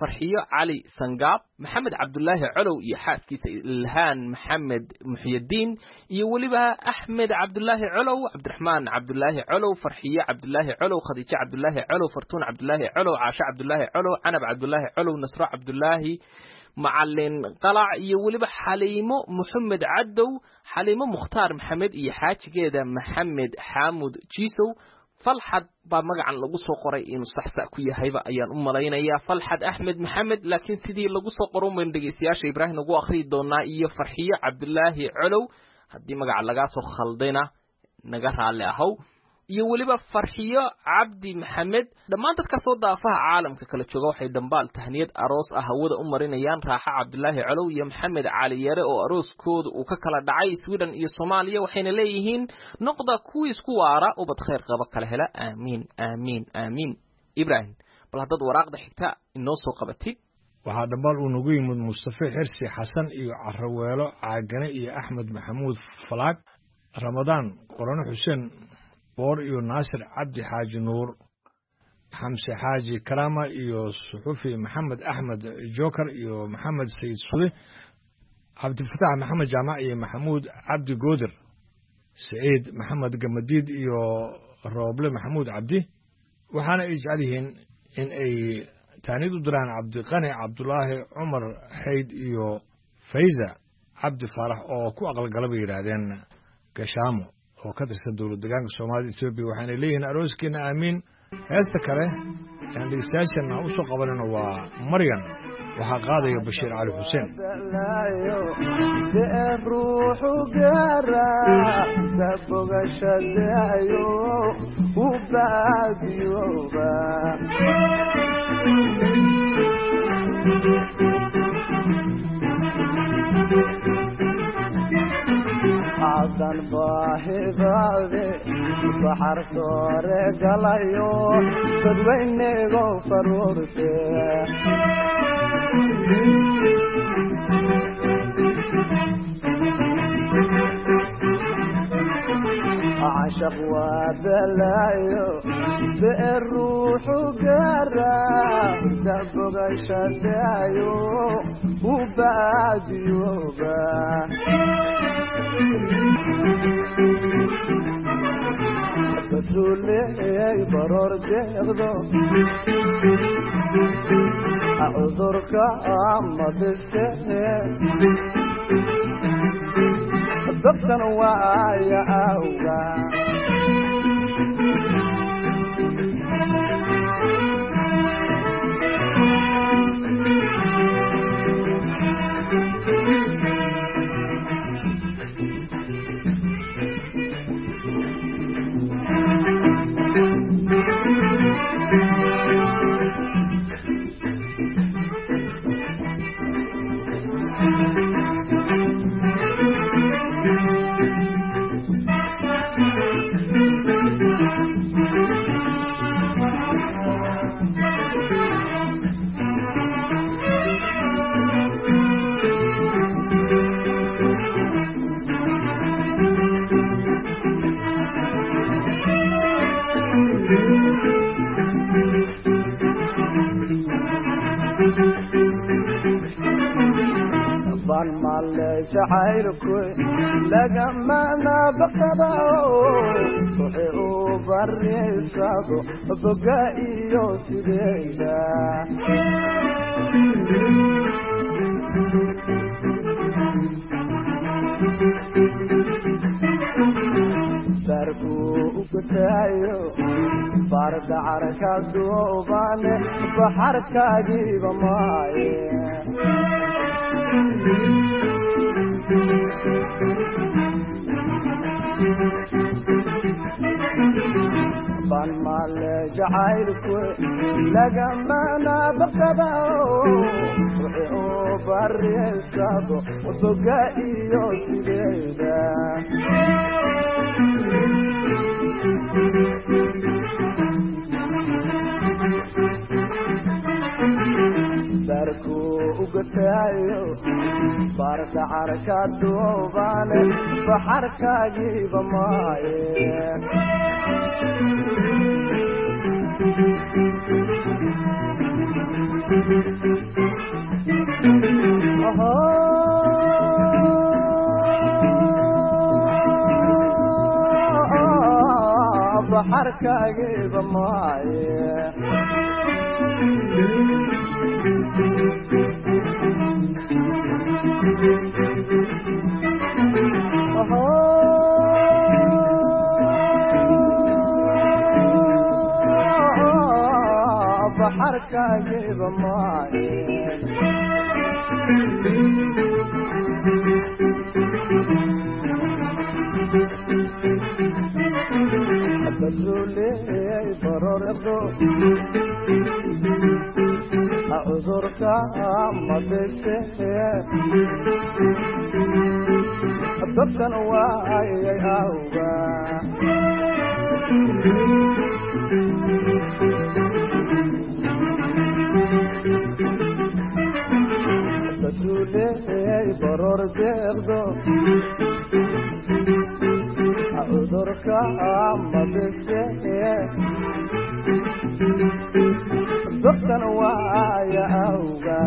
farxiyo cali sangaab maxamed cabdulaahi colow iyo xaaskiisa ilhaan maxamed muxyidiin iyo weliba axmed cabdulaahi colow cabdiraxmaan cabdulaahi colow farxiyo cabdulaahi colow khadiijo cabdulaahi colow fartuun cabdulaahi colow caasho cabdulaahi colow canab cabdulaahi colow nasro cabdulaahi macalin qalac iyo weliba xaliimo maxamed cadow xaliimo mukhtaar maxamed iyo xaajigeeda maxamed xaamud jiisow falxad baa magacan lagu soo qoray inuu saxsa ku yahayba ayaan u malaynayaa falxad axmed maxamed laakiin sidii lagu soo qoro umaynu dhegeystayaasha ibraahim ugu akhriyi doonaa iyo farxiyo cabdulaahi colow haddii magaca lagaa soo khaldayna naga raalli ahow iyo weliba farxiyo cabdi maxamed dhammaan dadka soo daafaha caalamka kala jooga waxay dhambaal tahniyad aroos ah hawada u marinayaan raaxa cabdulaahi colow iyo maxamed cali yare oo arooskooda uu ka kala dhacay Sweden iyo Soomaaliya waxayna leeyihiin noqda kuwii isku waara ubad khayr qaba kala hela aamiin aamiin aamiin ibraahim bal hadad waraaqda xigta inoo soo qabatid waxaa dhambaal uu nagu yimid mustafa xirsi xasan iyo caraweelo caagane iyo axmed maxamuud falaag ramadaan qorano xuseen boor iyo naasir cabdi xaaji nuur xamse xaaji karaama iyo suxufi maxamed axmed joker iyo maxamed sayid sude cabdifatax maxamed jaamac iyo maxamuud cabdi goodir saciid maxamed gamadiid iyo rooble maxamuud cabdi waxaana ay jecel yihiin in ay taanid u diraan cabdiqani cabdulaahi cumar xayd iyo fayza cabdi faarax oo ku aqalgala bay yidhaahdeen gashaamo oo ka tirsan dowlad deegaanka Soomaalida Itoobiya waxaana leeyihiin arooskeena aamiin heesta kale aan dhegeystayaashana u soo qabanayno waa Maryan waxaa qaadaya Bashiir Cali Xuseen ruuxu gaara sabogashadayo u baadiyoba عدن باهباده بحر سورة قلايو تدويني غفر ورسي عشق وبلايو بالروح قرا دبغ شدايو وبعد يوبا بتولي برور جيغدو أعذرك أما تستهي بغسن وعايا أوغا شعيركوي لقما نبقضاو صحيو بري سابو بقائيو سيديدا ساركو وكتايو بارد عركا دوباني بحركا جيب ماي بالمال جعيركوي لقما نبقضاو صحيو بري سابو وبقائيو سيديدا ساركو وقتايو بارد عركا دوباني بحركا جيب ماي Thank you. baxarkaagiiba maaye baxarkaagiiba maaye بدولي برورقو أعذرك ما بسيه الضبطن واي أوغا بدولي برور ديغدو أعذرك ما بسيه ضبطن واي أوغا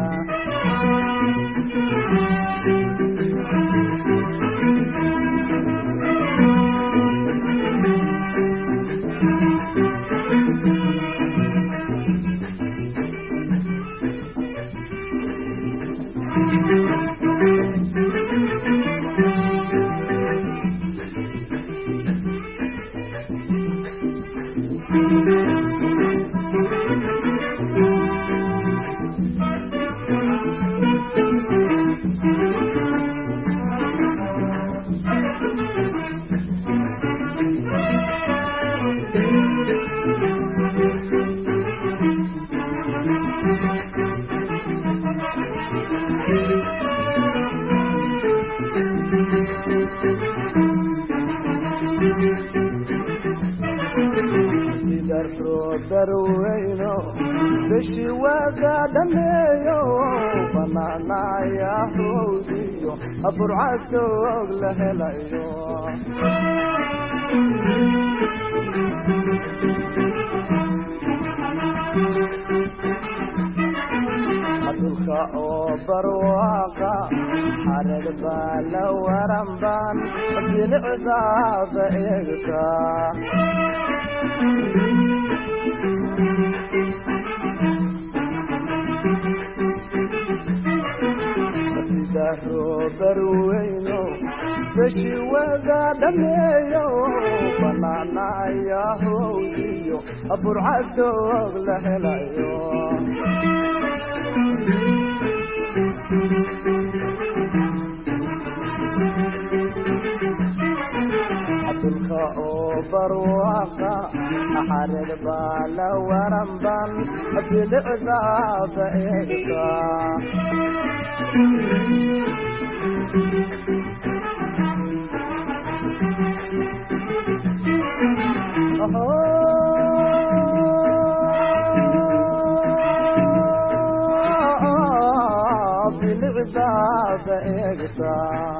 دروينو بشي وقا دميو بنانا يا حوزيو أبرعاتو لهلايو أدلخاء برواقا حرد بالا ورمبان بالعذاب إغتا دهرو بروينو بشي وقا دميو بنانا يا هوديو أبرعاتو لهلايو عبدالخاء برواقا أحرد بالا ورمبان بالعذاب إغتا بالعذاب إغتا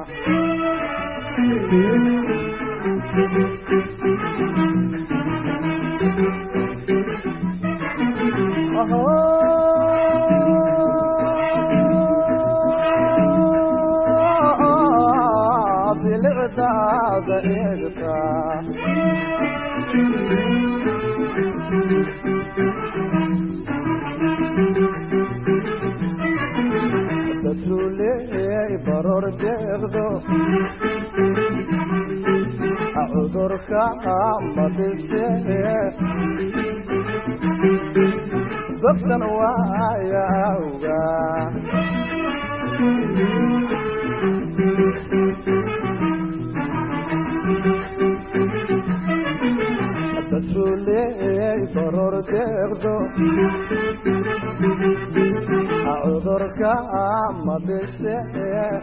بالعذاب إغتا بدولي برور ديغدو أعذرك ما بسيه ضبطن وايا أوغا بدولي برور ديغدو أعذرك ما بسيه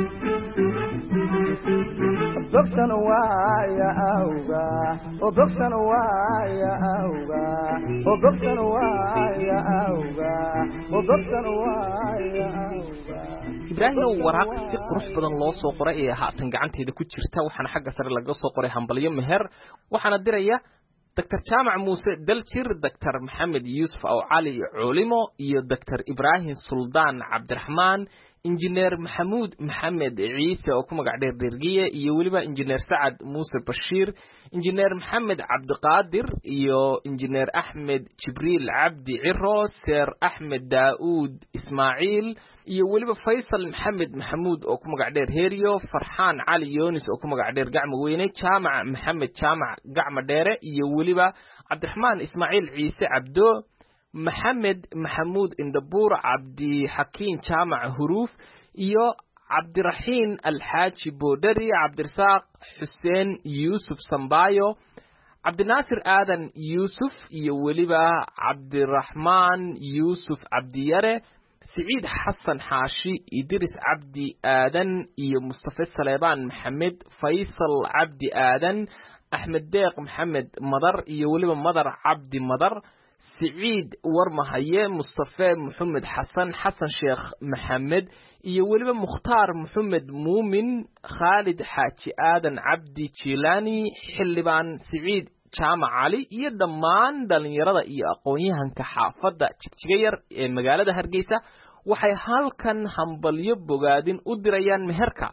ضبطن وايا أوغا وضبطن وايا أوغا وضبطن وايا أوغا وضبطن وايا أوغا ibraahim waraaq si qurux badan loo soo qoray ee haatan gacanteeda ku jirta waxaana xagga sare laga soo qoray hambalyo meher waxaana diraya دكتور جامع موسى دلشير دكتور محمد يوسف أو علي علمو iyo دكتور إبراهيم سلطان عبد الرحمن injineer maxamuud maxamed ciise oo ku magac dheer dhergiye iyo weliba injineer sacad muuse bashiir injineer maxamed cabdiqaadir iyo injineer axmed jibriil cabdi ciro seer axmed daa'uud ismaaciil iyo weliba faysal maxamed maxamuud oo ku magac dheer heriyo farxaan cali yoonis oo ku magac dheer gacmo weyne jaamac maxamed jaamac gacmo dheere iyo weliba cabdiraxmaan ismaaciil ciise cabdo maxamed maxamuud indhabuur cabdi xakiin jaamac huruuf iyo cabdiraxiin alxaaji boodhari cabdirasaaq xuseen yuusuf sambaayo cabdinaasir aadan yuusuf iyo weliba cabdiraxmaan yuusuf cabdiyare siciid xasan xaashi idris cabdi aadan iyo mustafe saleebaan maxamed faysal cabdi aadan axmed deeq maxamed madar iyo weliba madar cabdi madar siciid warmahaye mustafe maxamed xasan xasan sheekh maxamed iyo weliba mukhtaar maxamed muumin khaalid xaaji aadan cabdi jilaani xildhibaan siciid jaamac cali iyo dhammaan dhalinyarada iyo aqoon-yahanka xaafadda jigjiga yar ee magaalada hargeysa waxay halkan hambalyo bogaadin u dirayaan meherka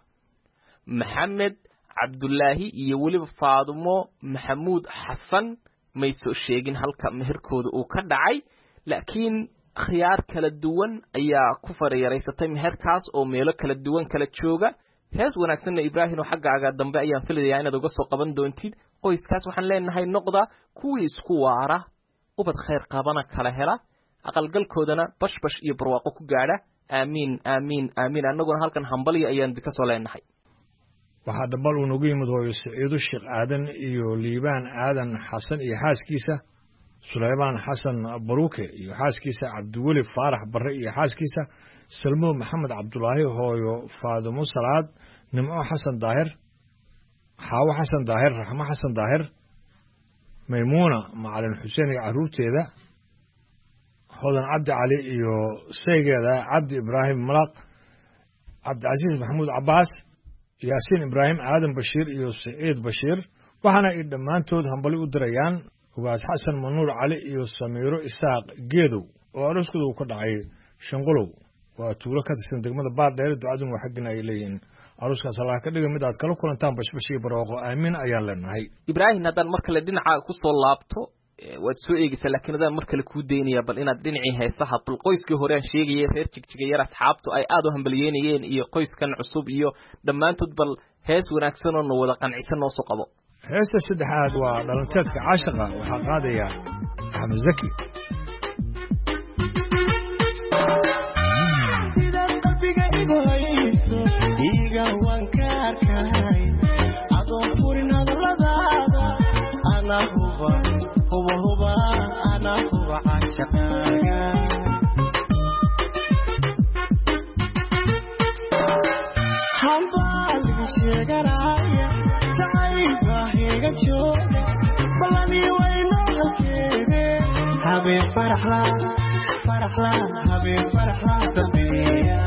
maxamed cabdulaahi iyo weliba faadumo maxamuud xasan may soo sheegin halka meherkooda uu ka dhacay laakiin khiyaar kala duwan ayaa ku farayaraysatay meherkaas oo meelo kala duwan kala jooga hees wanaagsanna ibraahim oo xaggaaga dambe ayaan filayaa inaad uga soo qaban doontid qoyskaas waxaan leenahay noqda kuwii isku waara ubad khayr qabana kala hela aqalgalkoodana bashbash iyo barwaaqo ku gaadha aamiin aamiin aamiin annaguna halkan hambalyo ayaan ka soo leenahay waxaa dhambal uu nagu yimid hooyo siciido sheekh aadan iyo liibaan aadan xasan iyo xaaskiisa sulaymaan xasan baruuke iyo xaaskiisa cabdiweli faarax barre iyo xaaskiisa salmo maxamed cabdulaahi hooyo faadumo salaad nimco xasan daahir xaawo xasan daahir raxmo xasan daahir maymuuna macalin xuseen iyo carruurteeda hodan cabdi cali iyo saygeeda cabdi ibraahim malaq cabdicasiis maxamuud cabbaas yaasiin ibraahim aadan bashiir iyo siciid bashiir waxaana ay dhammaantood hambali u dirayaan ugaas xasan manuur cali iyo samiiro isaaq geedow oo arooskooda uu ka dhacay shanqolow waa tuulo ka tirsan degmada baardheere ducadun waa xaggina ay leeyihiin arooskaas allah ka dhiga mid aad kala kulantaan bashbash iyo barwaaqo aamiin ayaan leenahay ibraahim haddaan mar kale dhinaca ku soo laabto waad soo eegaysaa laakiin adaan mar kale kuu daynaya bal inaad dhinacii heesaha bal qoyskii hore aan sheegayay reer jigjiga yar asxaabtu ay aad u hambalyeynayeen iyo qoyskan cusub iyo dhammaantood bal hees wanaagsan oo na wada qancisan noo soo qabo heesta saddexaad waa dhalanteedka caashaqa waxaa qaadaya axmed zaki sidaad qalbiga igu hayso iga waan ka arkay adoon furin hadalladaada ana huba huba huba ana huba caashaqaaga hambaaligi sheeganaya jacaybahiga jooga balani wayno halkeede habeen faraxla faraxla habeen faraxla dambeeya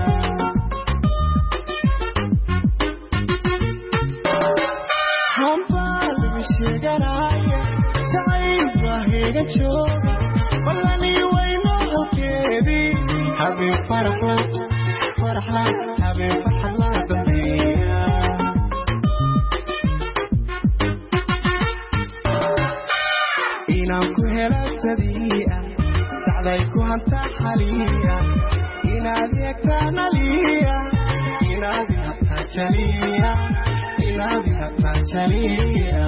hambaaligi sheeganaya jacaybahiga jooga balani wayno halkeedi habeen faraxla faraxla habeen faraxla dambeeya inaan ku hela sadiia sacday ku hanta xaliya inaad eegtaan aliya inaad habtaa jaliya inaad habtaa jaliya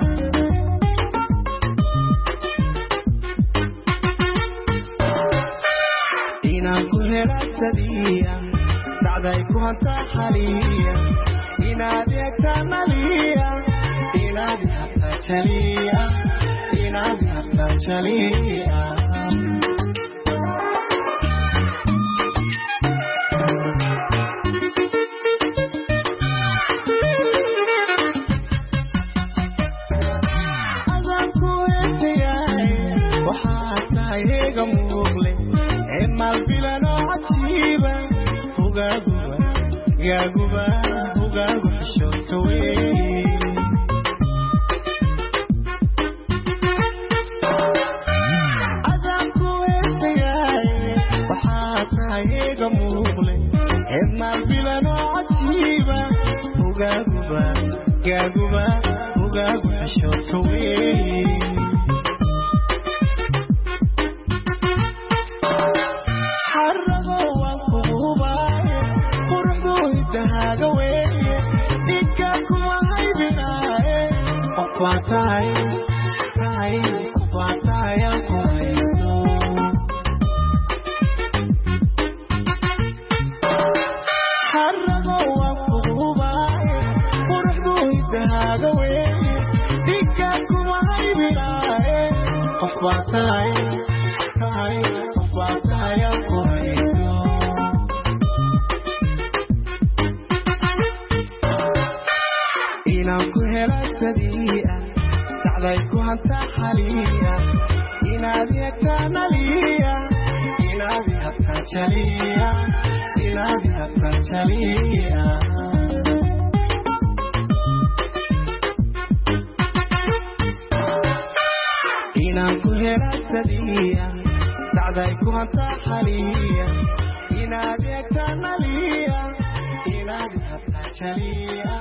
inaan ku hela sadiia sacday ku hanta xaliya inaad eegtaan aliya inaad habtaa jaliya inaad habtaa jaliya adaan ku eegayay waxaa tahay eega muuqle ee maalbilanoo cajiiba hugaaguba gaaguba hugaagu xishoodka wey adaan ku eegayay waxaa tahay eega muuqle ee hogaaguba gaaguba hogaagu xishoodka weyn xarrago waa kugubaye quruxdu hidahaaga weeye dhigga kuma haybinaaye qof baa tahay tahay qof baa tahay aan ku haysto xarrago waa kugubaye quruxdu hidahaaga weeye dhigga kuma haybinaaye qof baa tahay tahay qof baa tahay aan ku haysto inaan ku hela sadii'a sacday ku hantaa xaliya inaad yagtaana liya inaad yagtaan jaliya inaad yagtaan jaliya inaan ku hela sadii'a sacday ku hantaa xaliya inaad yagtaana liya inaad yagtaan jaliya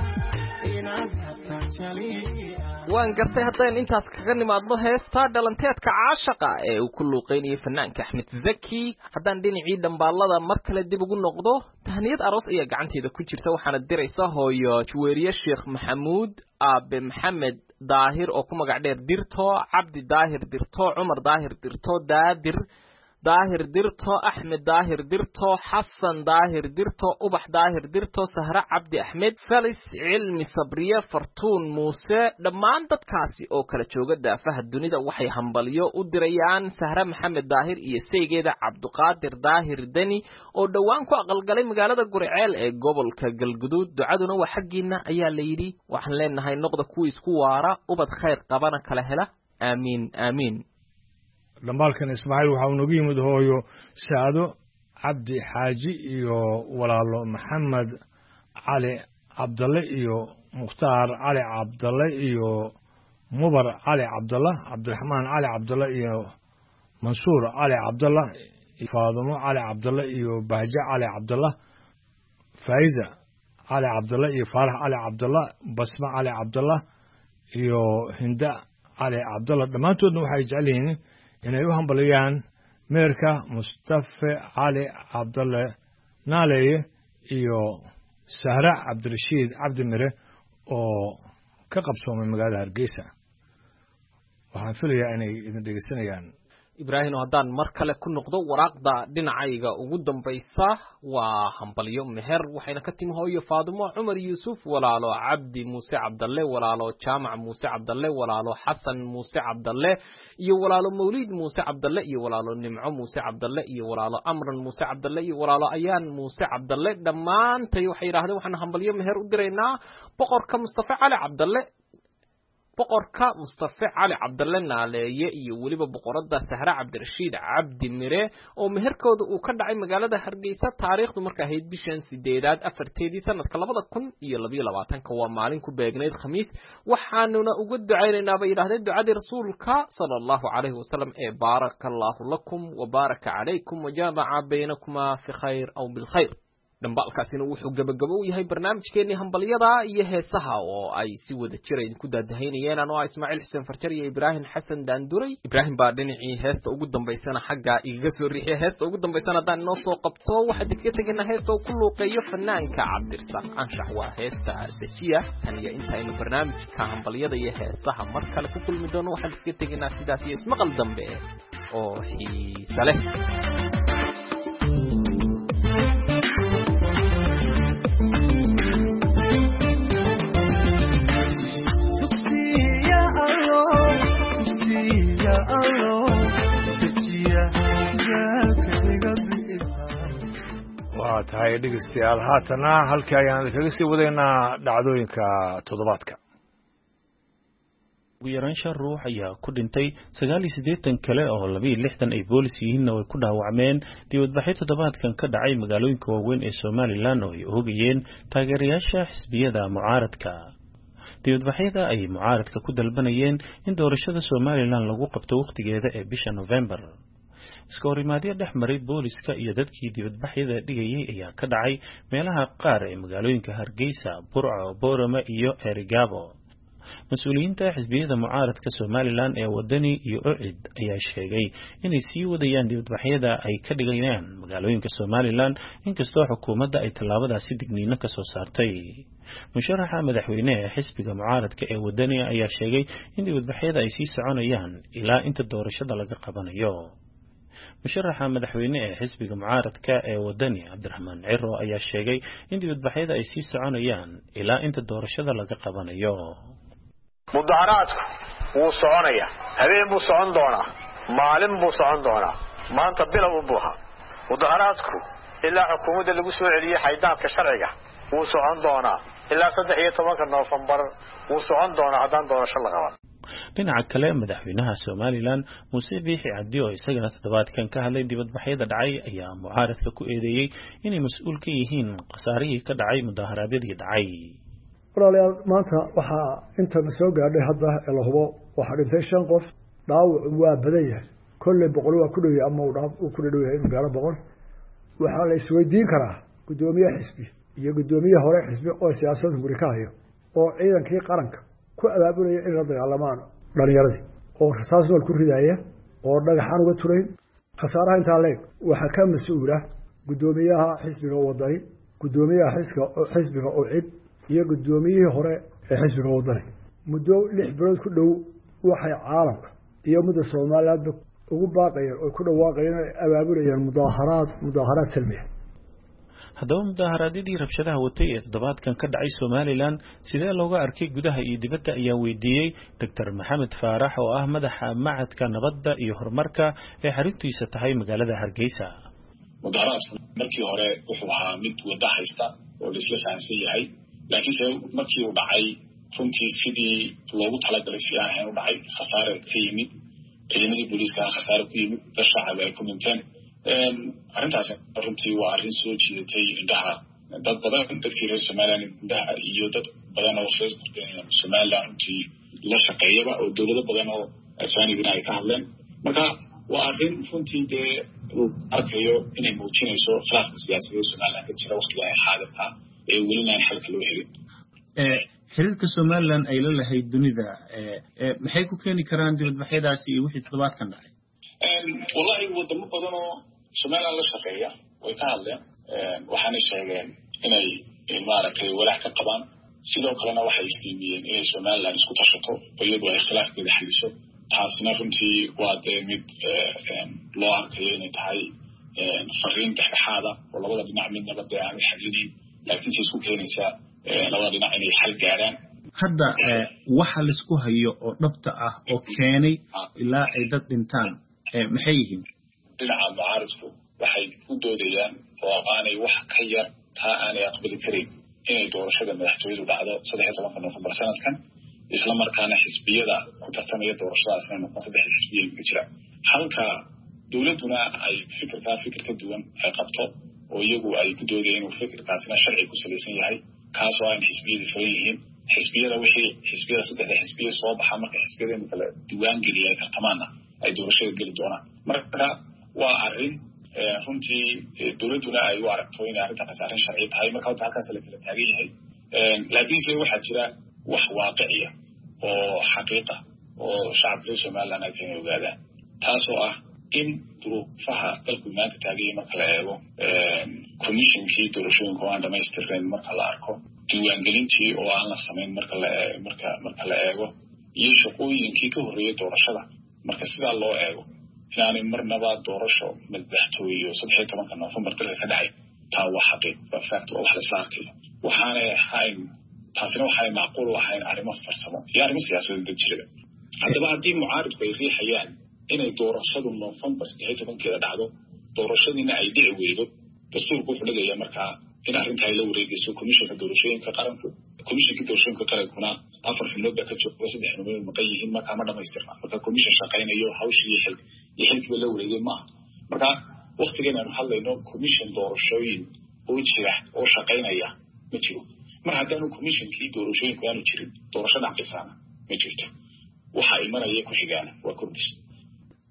waan gartay haddaan intaas kaga nimaadno heestaa dhalanteedka caashaqa ee uu ku luuqeynayay fanaanka axmed zaki haddaan dhinacii dhambaalada mar kale dib ugu noqdo tahniyad aroos ayaa gacanteeda ku jirta waxaana diraysa hooyo juweeriye sheekh maxamuud aabe maxamed daahir oo ku magac dheer dirto cabdi daahir dirto cumar daahir dirto daadir daahir dirto axmed daahir dirto xasan daahir dirto ubax daahir dirto sahra cabdi axmed felis cilmi sabriye fartuun muuse dhammaan dadkaasi oo kala jooga daafaha dunida waxay hambalyo u dirayaan sahra maxamed daahir iyo saygeeda cabduqaadir daahir deni oo dhowaan ku aqalgalay magaalada guriceel ee gobolka galguduud ducaduna waa xaggiina ayaa la yidhi waxaan leenahay noqda kuwii isku waara ubad khayr qabana kala hela aamiin aamiin dhambaalkan ismaaciil waxaa unagu yimid hooyo saado cabdi xaaji iyo walaalo maxamed cali cabdalle iyo mukhtaar cali cabdalle iyo mubar cali cabdalla cabdiraxmaan cali cabdalle iyo mansuur cali cabdalla faadumo cali cabdalle iyo bahje cali cabdalla faa'iza cali cabdalle iyo faarax cali cabdalla basma cali cabdalla iyo hinda cali cabdalla dhammaantoodna waxay jecel yihiin inay u hambaliyaan meerka mustafe cali cabdalle naaleeye iyo sahra cabdirashiid cabdi mire oo ka qabsoomay magaalada hargeysa waxaan filayaa inay idin dhegeysanayaan ibraahim haddaan mar kale ku noqdo waraaqda dhinacayga ugu dambaysa waa hambalyo meher waxayna ka timi hooyo faadumo cumar yuusuf walaalo cabdi muuse cabdalle walaalo jaamac muuse cabdalle walaalo xasan muuse cabdalle iyo walaalo mawliid muuse cabdalle iyo walaalo nimco muuse cabdalle iyo walaalo amran muuse cabdalle iyo walaalo ayaan muuse cabdalle dhammaantay waxay yidhaahdeen waxaan hambalyo meher u diraynaa boqorka mustafe cali cabdalle boqorka mustafe cali cabdalle naaleeye iyo weliba boqorada sahra cabdirashiid cabdi mire oo meherkooda uu ka dhacay magaalada hargeysa taariikhdu marka ahayd bishan sideedaad afarteedii sanadka labada kun iyo labiyo labaatanka waa maalin ku beegnayd khamiis waxaanuna uga ducaynaynaa bay yidhahdeen ducadii rasuulka sala allahu calayhi wasalam ee baaraka allahu lakum wa baaraka calaykum wajamaca baynakuma fi khayr aw bilkhayr dhambaalkaasina wuxuu gabagabo u yahay barnaamijkeennii hambalyada iyo heesaha oo ay si wada jira idinku daadahaynayeen anoo ah ismaaciil xuseen farjar iyo ibraahim xasan daanduray ibraahim baa dhinacii heesta ugu dambaysana xagga igaga soo riixiya heesta ugu dambaysana haddaan inoo soo qabto waxaan idinkaga tegaynaa heesta uu ku luuqeeyo fanaanka cabdirsaaq anshax waa heesta dejiya tan iyo intaynu barnaamijka hambalyada iyo heesaha mar kale ku kulmi doono waxaan idinkaga tegaynaa sidaas iyo ismaqal dambe oo xiisa leh waa tahay dhegeystayaal haatana halkii ayaan kaga sii wadaynaa dhacdooyinka toddobaadka ugu yaraan shan ruux ayaa ku dhintay sagaal iyo siddeetan kale oo labiyo lixdan ay boolis yihiinna way ku dhaawacmeen dibadbaxyo toddobaadkan ka dhacay magaalooyinka waaweyn ee somalilan oo ay oogayeen taageerayaasha xisbiyada mucaaradka dibadbaxyada ay mucaaradka ku dalbanayeen in doorashada somalilan lagu qabto wakhtigeeda ee bisha novembar iska horimaadyo dhex maray booliska iyo dadkii dibadbaxyada dhigayay ayaa ka dhacay meelaha qaar ee magaalooyinka Hargeysa, Burco, Boorama iyo Erigabo. mas-uuliyiinta xisbiyada mucaaradka Somaliland ee wadani iyo Ucid ayaa sheegay inay sii wadayaan dibadbaxyada ay ka dhigayaan magaalooyinka Somaliland inkastoo xukuumadda ay tallaabadaasi digniino ka soo saartay. musharaxa madaxweyne ee xisbiga mucaaradka ee wadani ayaa sheegay in dibadbaxyada ay sii soconayaan ilaa inta doorashada laga qabanayo. musharaxa madaxweyne ee xisbiga mucaaradka ee wadani Cabdiraxmaan Ciro ayaa sheegay in dibadbaxyada ay sii soconayaan ilaa inta doorashada laga qabanayo. mudaharaadku wuu soconaya, habeen buu socon doonaa, maalin buu socon doonaa, maanta bilow u buuxa. mudaharaadku ilaa xukuumadda lagu soo celiyay xaydaabka sharciga wuu socon doonaa ilaa saddex iyo tobanka Noofambar wuu socon doonaa haddaan doorasho la qaban. dhinaca kale madaxweynaha Somaliland Muuse Biixi Cabdi oo isagana toddobaadkan ka hadlay dibadbaxyada dhacay ayaa mucaaradka ku eedeeyay inay mas'uul ka yihiin khasaarihii ka dhacay mudaharaadyadii dhacay. walaalayaal maanta waxaa inta soo gaadhay hadda ee la hubo waxaa dhintay shan qof, dhaawac waa badan yahay, kolley boqol waa ku dhow yahay ama uu ku dhow yahay inuu gaaro boqol. waxaa la isweydiin karaa guddoomiye xisbi iyo guddoomiye hore xisbi oo siyaasadda guri ka hayo oo ciidankii qaranka ku abaabulaya in la dagaalamaan dhalinyaradii oo rasaas nool ku ridaya oo dhagaxaan uga turayn. khasaaraha intaa leeg waxaa ka mas-uula guddoomiyaha xisbiga wadani, guddoomiyaha xisbiga Ucid iyo guddoomiyihii hore ee xisbiga wadani. muddo lix bilood ku dhow waxay caalamka iyo mudda Soomaaliyeed ugu baaqayeen oo ku dhawaaqayeen inay abaabulayaan mudaharaad mudaharaad salmiya. haddaba mudaharaadyadii rabshadaha watay ee toddobaadkan ka dhacay Somaliland sidee looga arkay gudaha iyo dibadda ayaa weydiiyey Doctor Maxamed Faarax oo ah madaxa macadka nabadda iyo horumarka ee xaruntiisa tahay magaalada Hargeysa. mudaharaadku markii hore wuxuu ahaa mid wada haysta oo la isla fahansan yahay, laakiinse markii uu dhacay runtii sidii loogu talagalay si aan ahayn u dhacay. khasaare ka yimid ciidamadii booliiska, khasaare ku yimid dad shacab ay ku dhinteen. arrintaas runtii waa arrin soo jiidatay indhaha dad badan, dadkii reer Somaliland indhaha iyo dad badan oo Somaliland runtii la shaqeeyaba oo dowlado badan oo ajaanibina ay ka hadleen. marka waa arrin runtii dee uu arkayo inay muujinayso khilaafka siyaasadeed Somaliland ka jira waqtiga ay xaadirka ee welina aan xalka loo helin. xiriirka Somaliland ay la lahayd dunida maxay ku keeni karaan dibadbaxyadaasi iyo wixii toddobaadkan dhacay? wallahi wadamo badan oo Somaliland la shaqeeya way ka hadleen, waxaana sheegeen inay maaragtay walaac ka qabaan. sidoo kalena waxay istiimiyeen inay Somaliland isku tashato oo iyadu ay khilaafkeeda xaliso. taasina runtii waa dee mid loo arkayo inay tahay fariin dhexdhexaada oo labada dhinac midnaba dee aan xalinayn, laakiin si isku keenaysa labada dhinac inay xal gaaraan. hadda waxa la isku hayo oo dhabta ah oo keenay ilaa ay dad dhintaan maxay yihiin? dhinaca mucaaradku waxay ku doodayaan oo aanay wax ka yar taa aanay aqbali karin inay doorashada madaxtooyadu dhacdo saddex iyo tobanka Noofambar sanadkan, isla markaana xisbiyada ku tartamaya doorashadaas inay noqon saddex xisbiya ku jira. halka dowladuna ay fikirkaa fikir ka duwan ay qabto oo iyagu ay ku doodayeen inuu fikirkaasina sharci ku salaysan yahay, kaasoo aan xisbiyada furan yihiin. xisbiyada wixii xisbiyada saddexda xisbiya soo baxa marka xisbiyada in kala diwaan geliya ay tartamaana ay doorashada geli doonaan. marka waa arrin runtii dowladuna ay u aragto inay arrintaas arrin sharci tahay. marka hadda halkaas la kala taagan yahay, laakiinse waxaa jira wax waaqiciya oo xaqiiqa oo shacabka reer Somaliland ay ka ogaadaan, taasoo ah in duruufaha dalku maanta taagaya marka la eego commissionkii doorashooyinka oo aan dhamaystirnayn marka la arko, diiwaangelintii oo aan la samayn marka la marka marka la eego, iyo shaqooyinkii ka horreeyay doorashada. marka sidaa loo eego inaanay marnaba doorasho madaxtooye oo saddex iyo tobanka Noofambar dalka ka dhacay, taa waa xaqiiq, waa fact oo wax la isla arkayo. waxaanay ahayn taasina waxay macquul u ahayn arrimo farsamo iyo arrimo siyaasadeed jira. haddaba haddii mucaaradku ay riixayaan inay doorashadu Noofambar saddex iyo tobankeeda dhacdo, doorashadiina ay dhici weydo, dastuurku wuxuu dhigayaa markaa in arrinta ay la wareegayso komishanka doorashooyinka qaranku. komishanka doorashooyinka qarankuna afar xubnood baa ka jooga, saddex xubnood maqan yihiin, markaa ma dhamaystirna. marka komishan shaqaynayo hawshii xil iyo xilkiiba la wareegay maaha. marka waqtigan aanu hadlayno komishan doorashooyin oo jira oo shaqaynaya ma jiro. mar haddaanu komishankii doorashooyinku aanu jirin, doorasho dhacaysaana ma jirto. waxaa imanaya ku xigaana waa kordhis.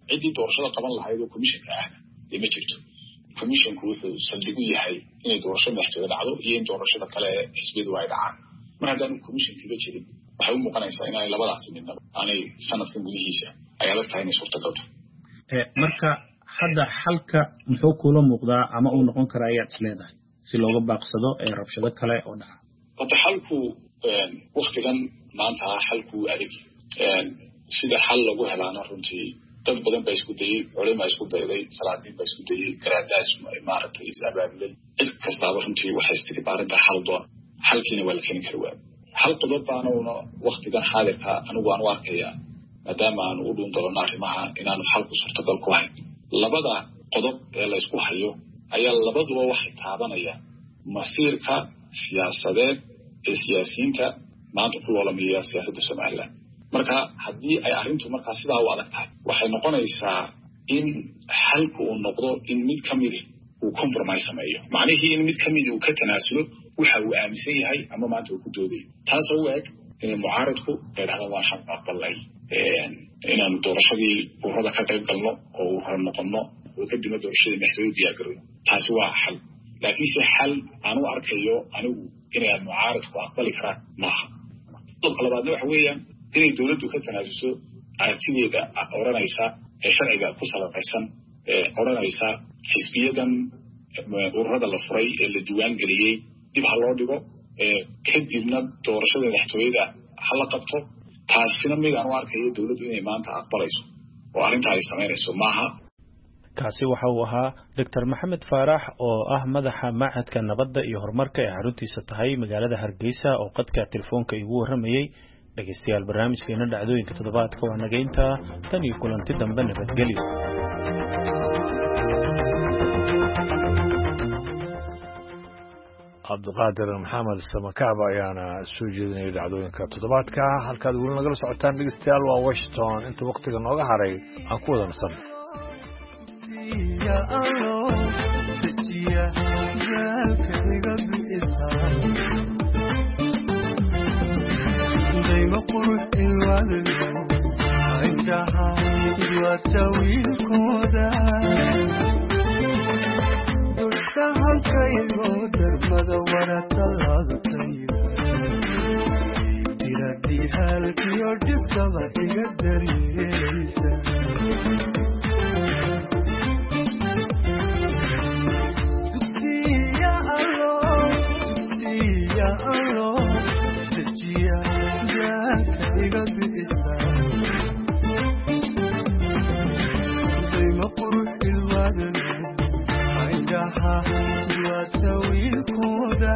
عدي دورشة قبل الهيئة وكميشن كأهنا لما جرتو كميشن كوث صدقوا يحي إن دورشة محتوى العضو ين دورشة كلا حسبي وايد عام ما هذا كميشن كذا جري وحوم مقنعة إن إلى بعض سنين أنا سنة كم بديهيسة أيالك تاني صورة قلت مركا حدا حلقة محوكو له مقدار أما أو نقول كرايات سليدة سلوغ باقصدو أي ربشة كلا أو ده قد حلقو وقتاً ما أنت حلقو ألف سيدا حل لغو هلانا رنتي dad badan baa isku dayay culimo isku dayay salaadiin baa isku dayay garaadaas maaragtay isaabaabulay cid kastaba runtii waxay isticmaalayaan xal doon xalkiina waa la keeni karaa hal qodob baana oo waqtigan xaadirka anigu aan waarkaya maadaama aan u dhuun doono arrimaha inaan xal ku suurtagal ku hayn labada qodob ee la isku hayo ayaa labaduba waxay taabanaya masiirka siyaasadeed ee siyaasiyiinta maanta ku loolamaya siyaasadda Soomaaliland marka haddii ay arrintu markaa sidaa u adag tahay waxay noqonaysaa in xalku uu noqdo in mid ka mid uu compromise sameeyo macnihii in mid ka mid uu ka tanaasulo waxa uu aaminsan yahay ama maanta uu ku doodayo taas oo eeg in mucaaradku ay dhahdaan waan xaq aqbalay inaan doorashadii ururada ka qayb galno oo urur noqono oo kadib doorashadii madaxweyne diyaar garowno taasi waa xal laakiin si xal aanu arkayo anigu inay mucaaradku aqbali karaan maaha qodobka labaadna waxa weeyaan inay dawladdu ka tanaasuso aragtideeda oranaysa ee sharciga ku saleysan ee oranaysa xisbiyadan ururada la furay ee la diiwaan galiyay dib ha loo dhigo ee kadibna doorashada madaxtooyada ha la qabto taasina mid aan u arkayo dawladdu inay maanta aqbalayso oo arrinta ay sameynayso maaha kaasi waxa uu ahaa Doctor Maxamed Faarax oo ah madaxa Machadka Nabadda iyo Horumarka ee xaruntiisa tahay magaalada Hargeysa oo qadka telefoonka igu waramayay dhageystayaal barnaamijkeena dhacdooyinka toddobaadka waa nageynta tan iyo kulanti dambe nabadgelyo Abdulqaadir Maxamed Samakaaba ayaana soo jeedinay dhacdooyinka toddobaadka halkaad weli nagala socotaan dhageystayaal waa Washington inta waqtiga nooga haray aan ku wada nasan يا الله تجيا جالك بقلب إسحاق دايما قرح الوالد عندها وتويل كودا تستحل كيلو درمد ورا تلاد طيبة تردي حالك يرجف سبا تقدر يسا يا الله تجيا جاك بقلب إسحاق دايما قرح الوادن عندها وتوي الكودا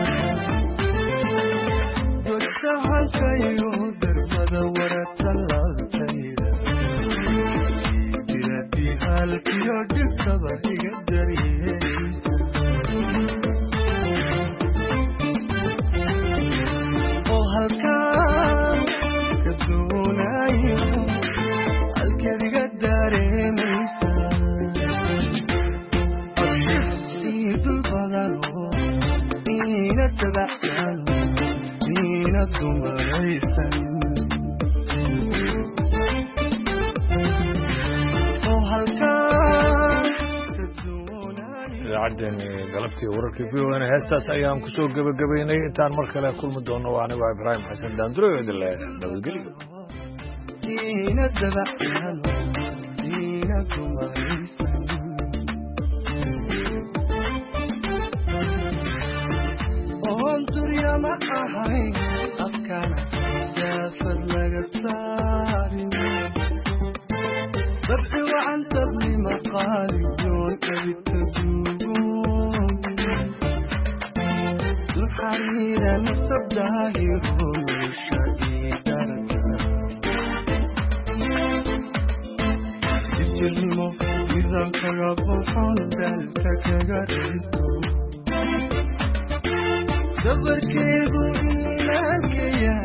تستحل كيلو درمد ورا تلاد طيبة تردي حالك يرجف سبا تقدر يسا halkaan ka doonayo halkeed iga dareemaysa ii dul badano ina dabacsan ina dumaraysan oo halkaan idaacaddeeni galabtii wararkii v o n heestaas ayaan ku soo gebagabaynay intaan mar kale kulmi doono waa anigu Ibraahim Xasan Daanduro idile nabadgelyo ina dabacsan ina dumaraysan oon durya ma ahay afkana daafad laga saarin dabci wacan tabni maqaali doon kabitaduugun duxariira nasabdaahi holusha ii daraka isjirnimo midaan kaga buxon dalka kaga risto dabarkeedu inaad yahay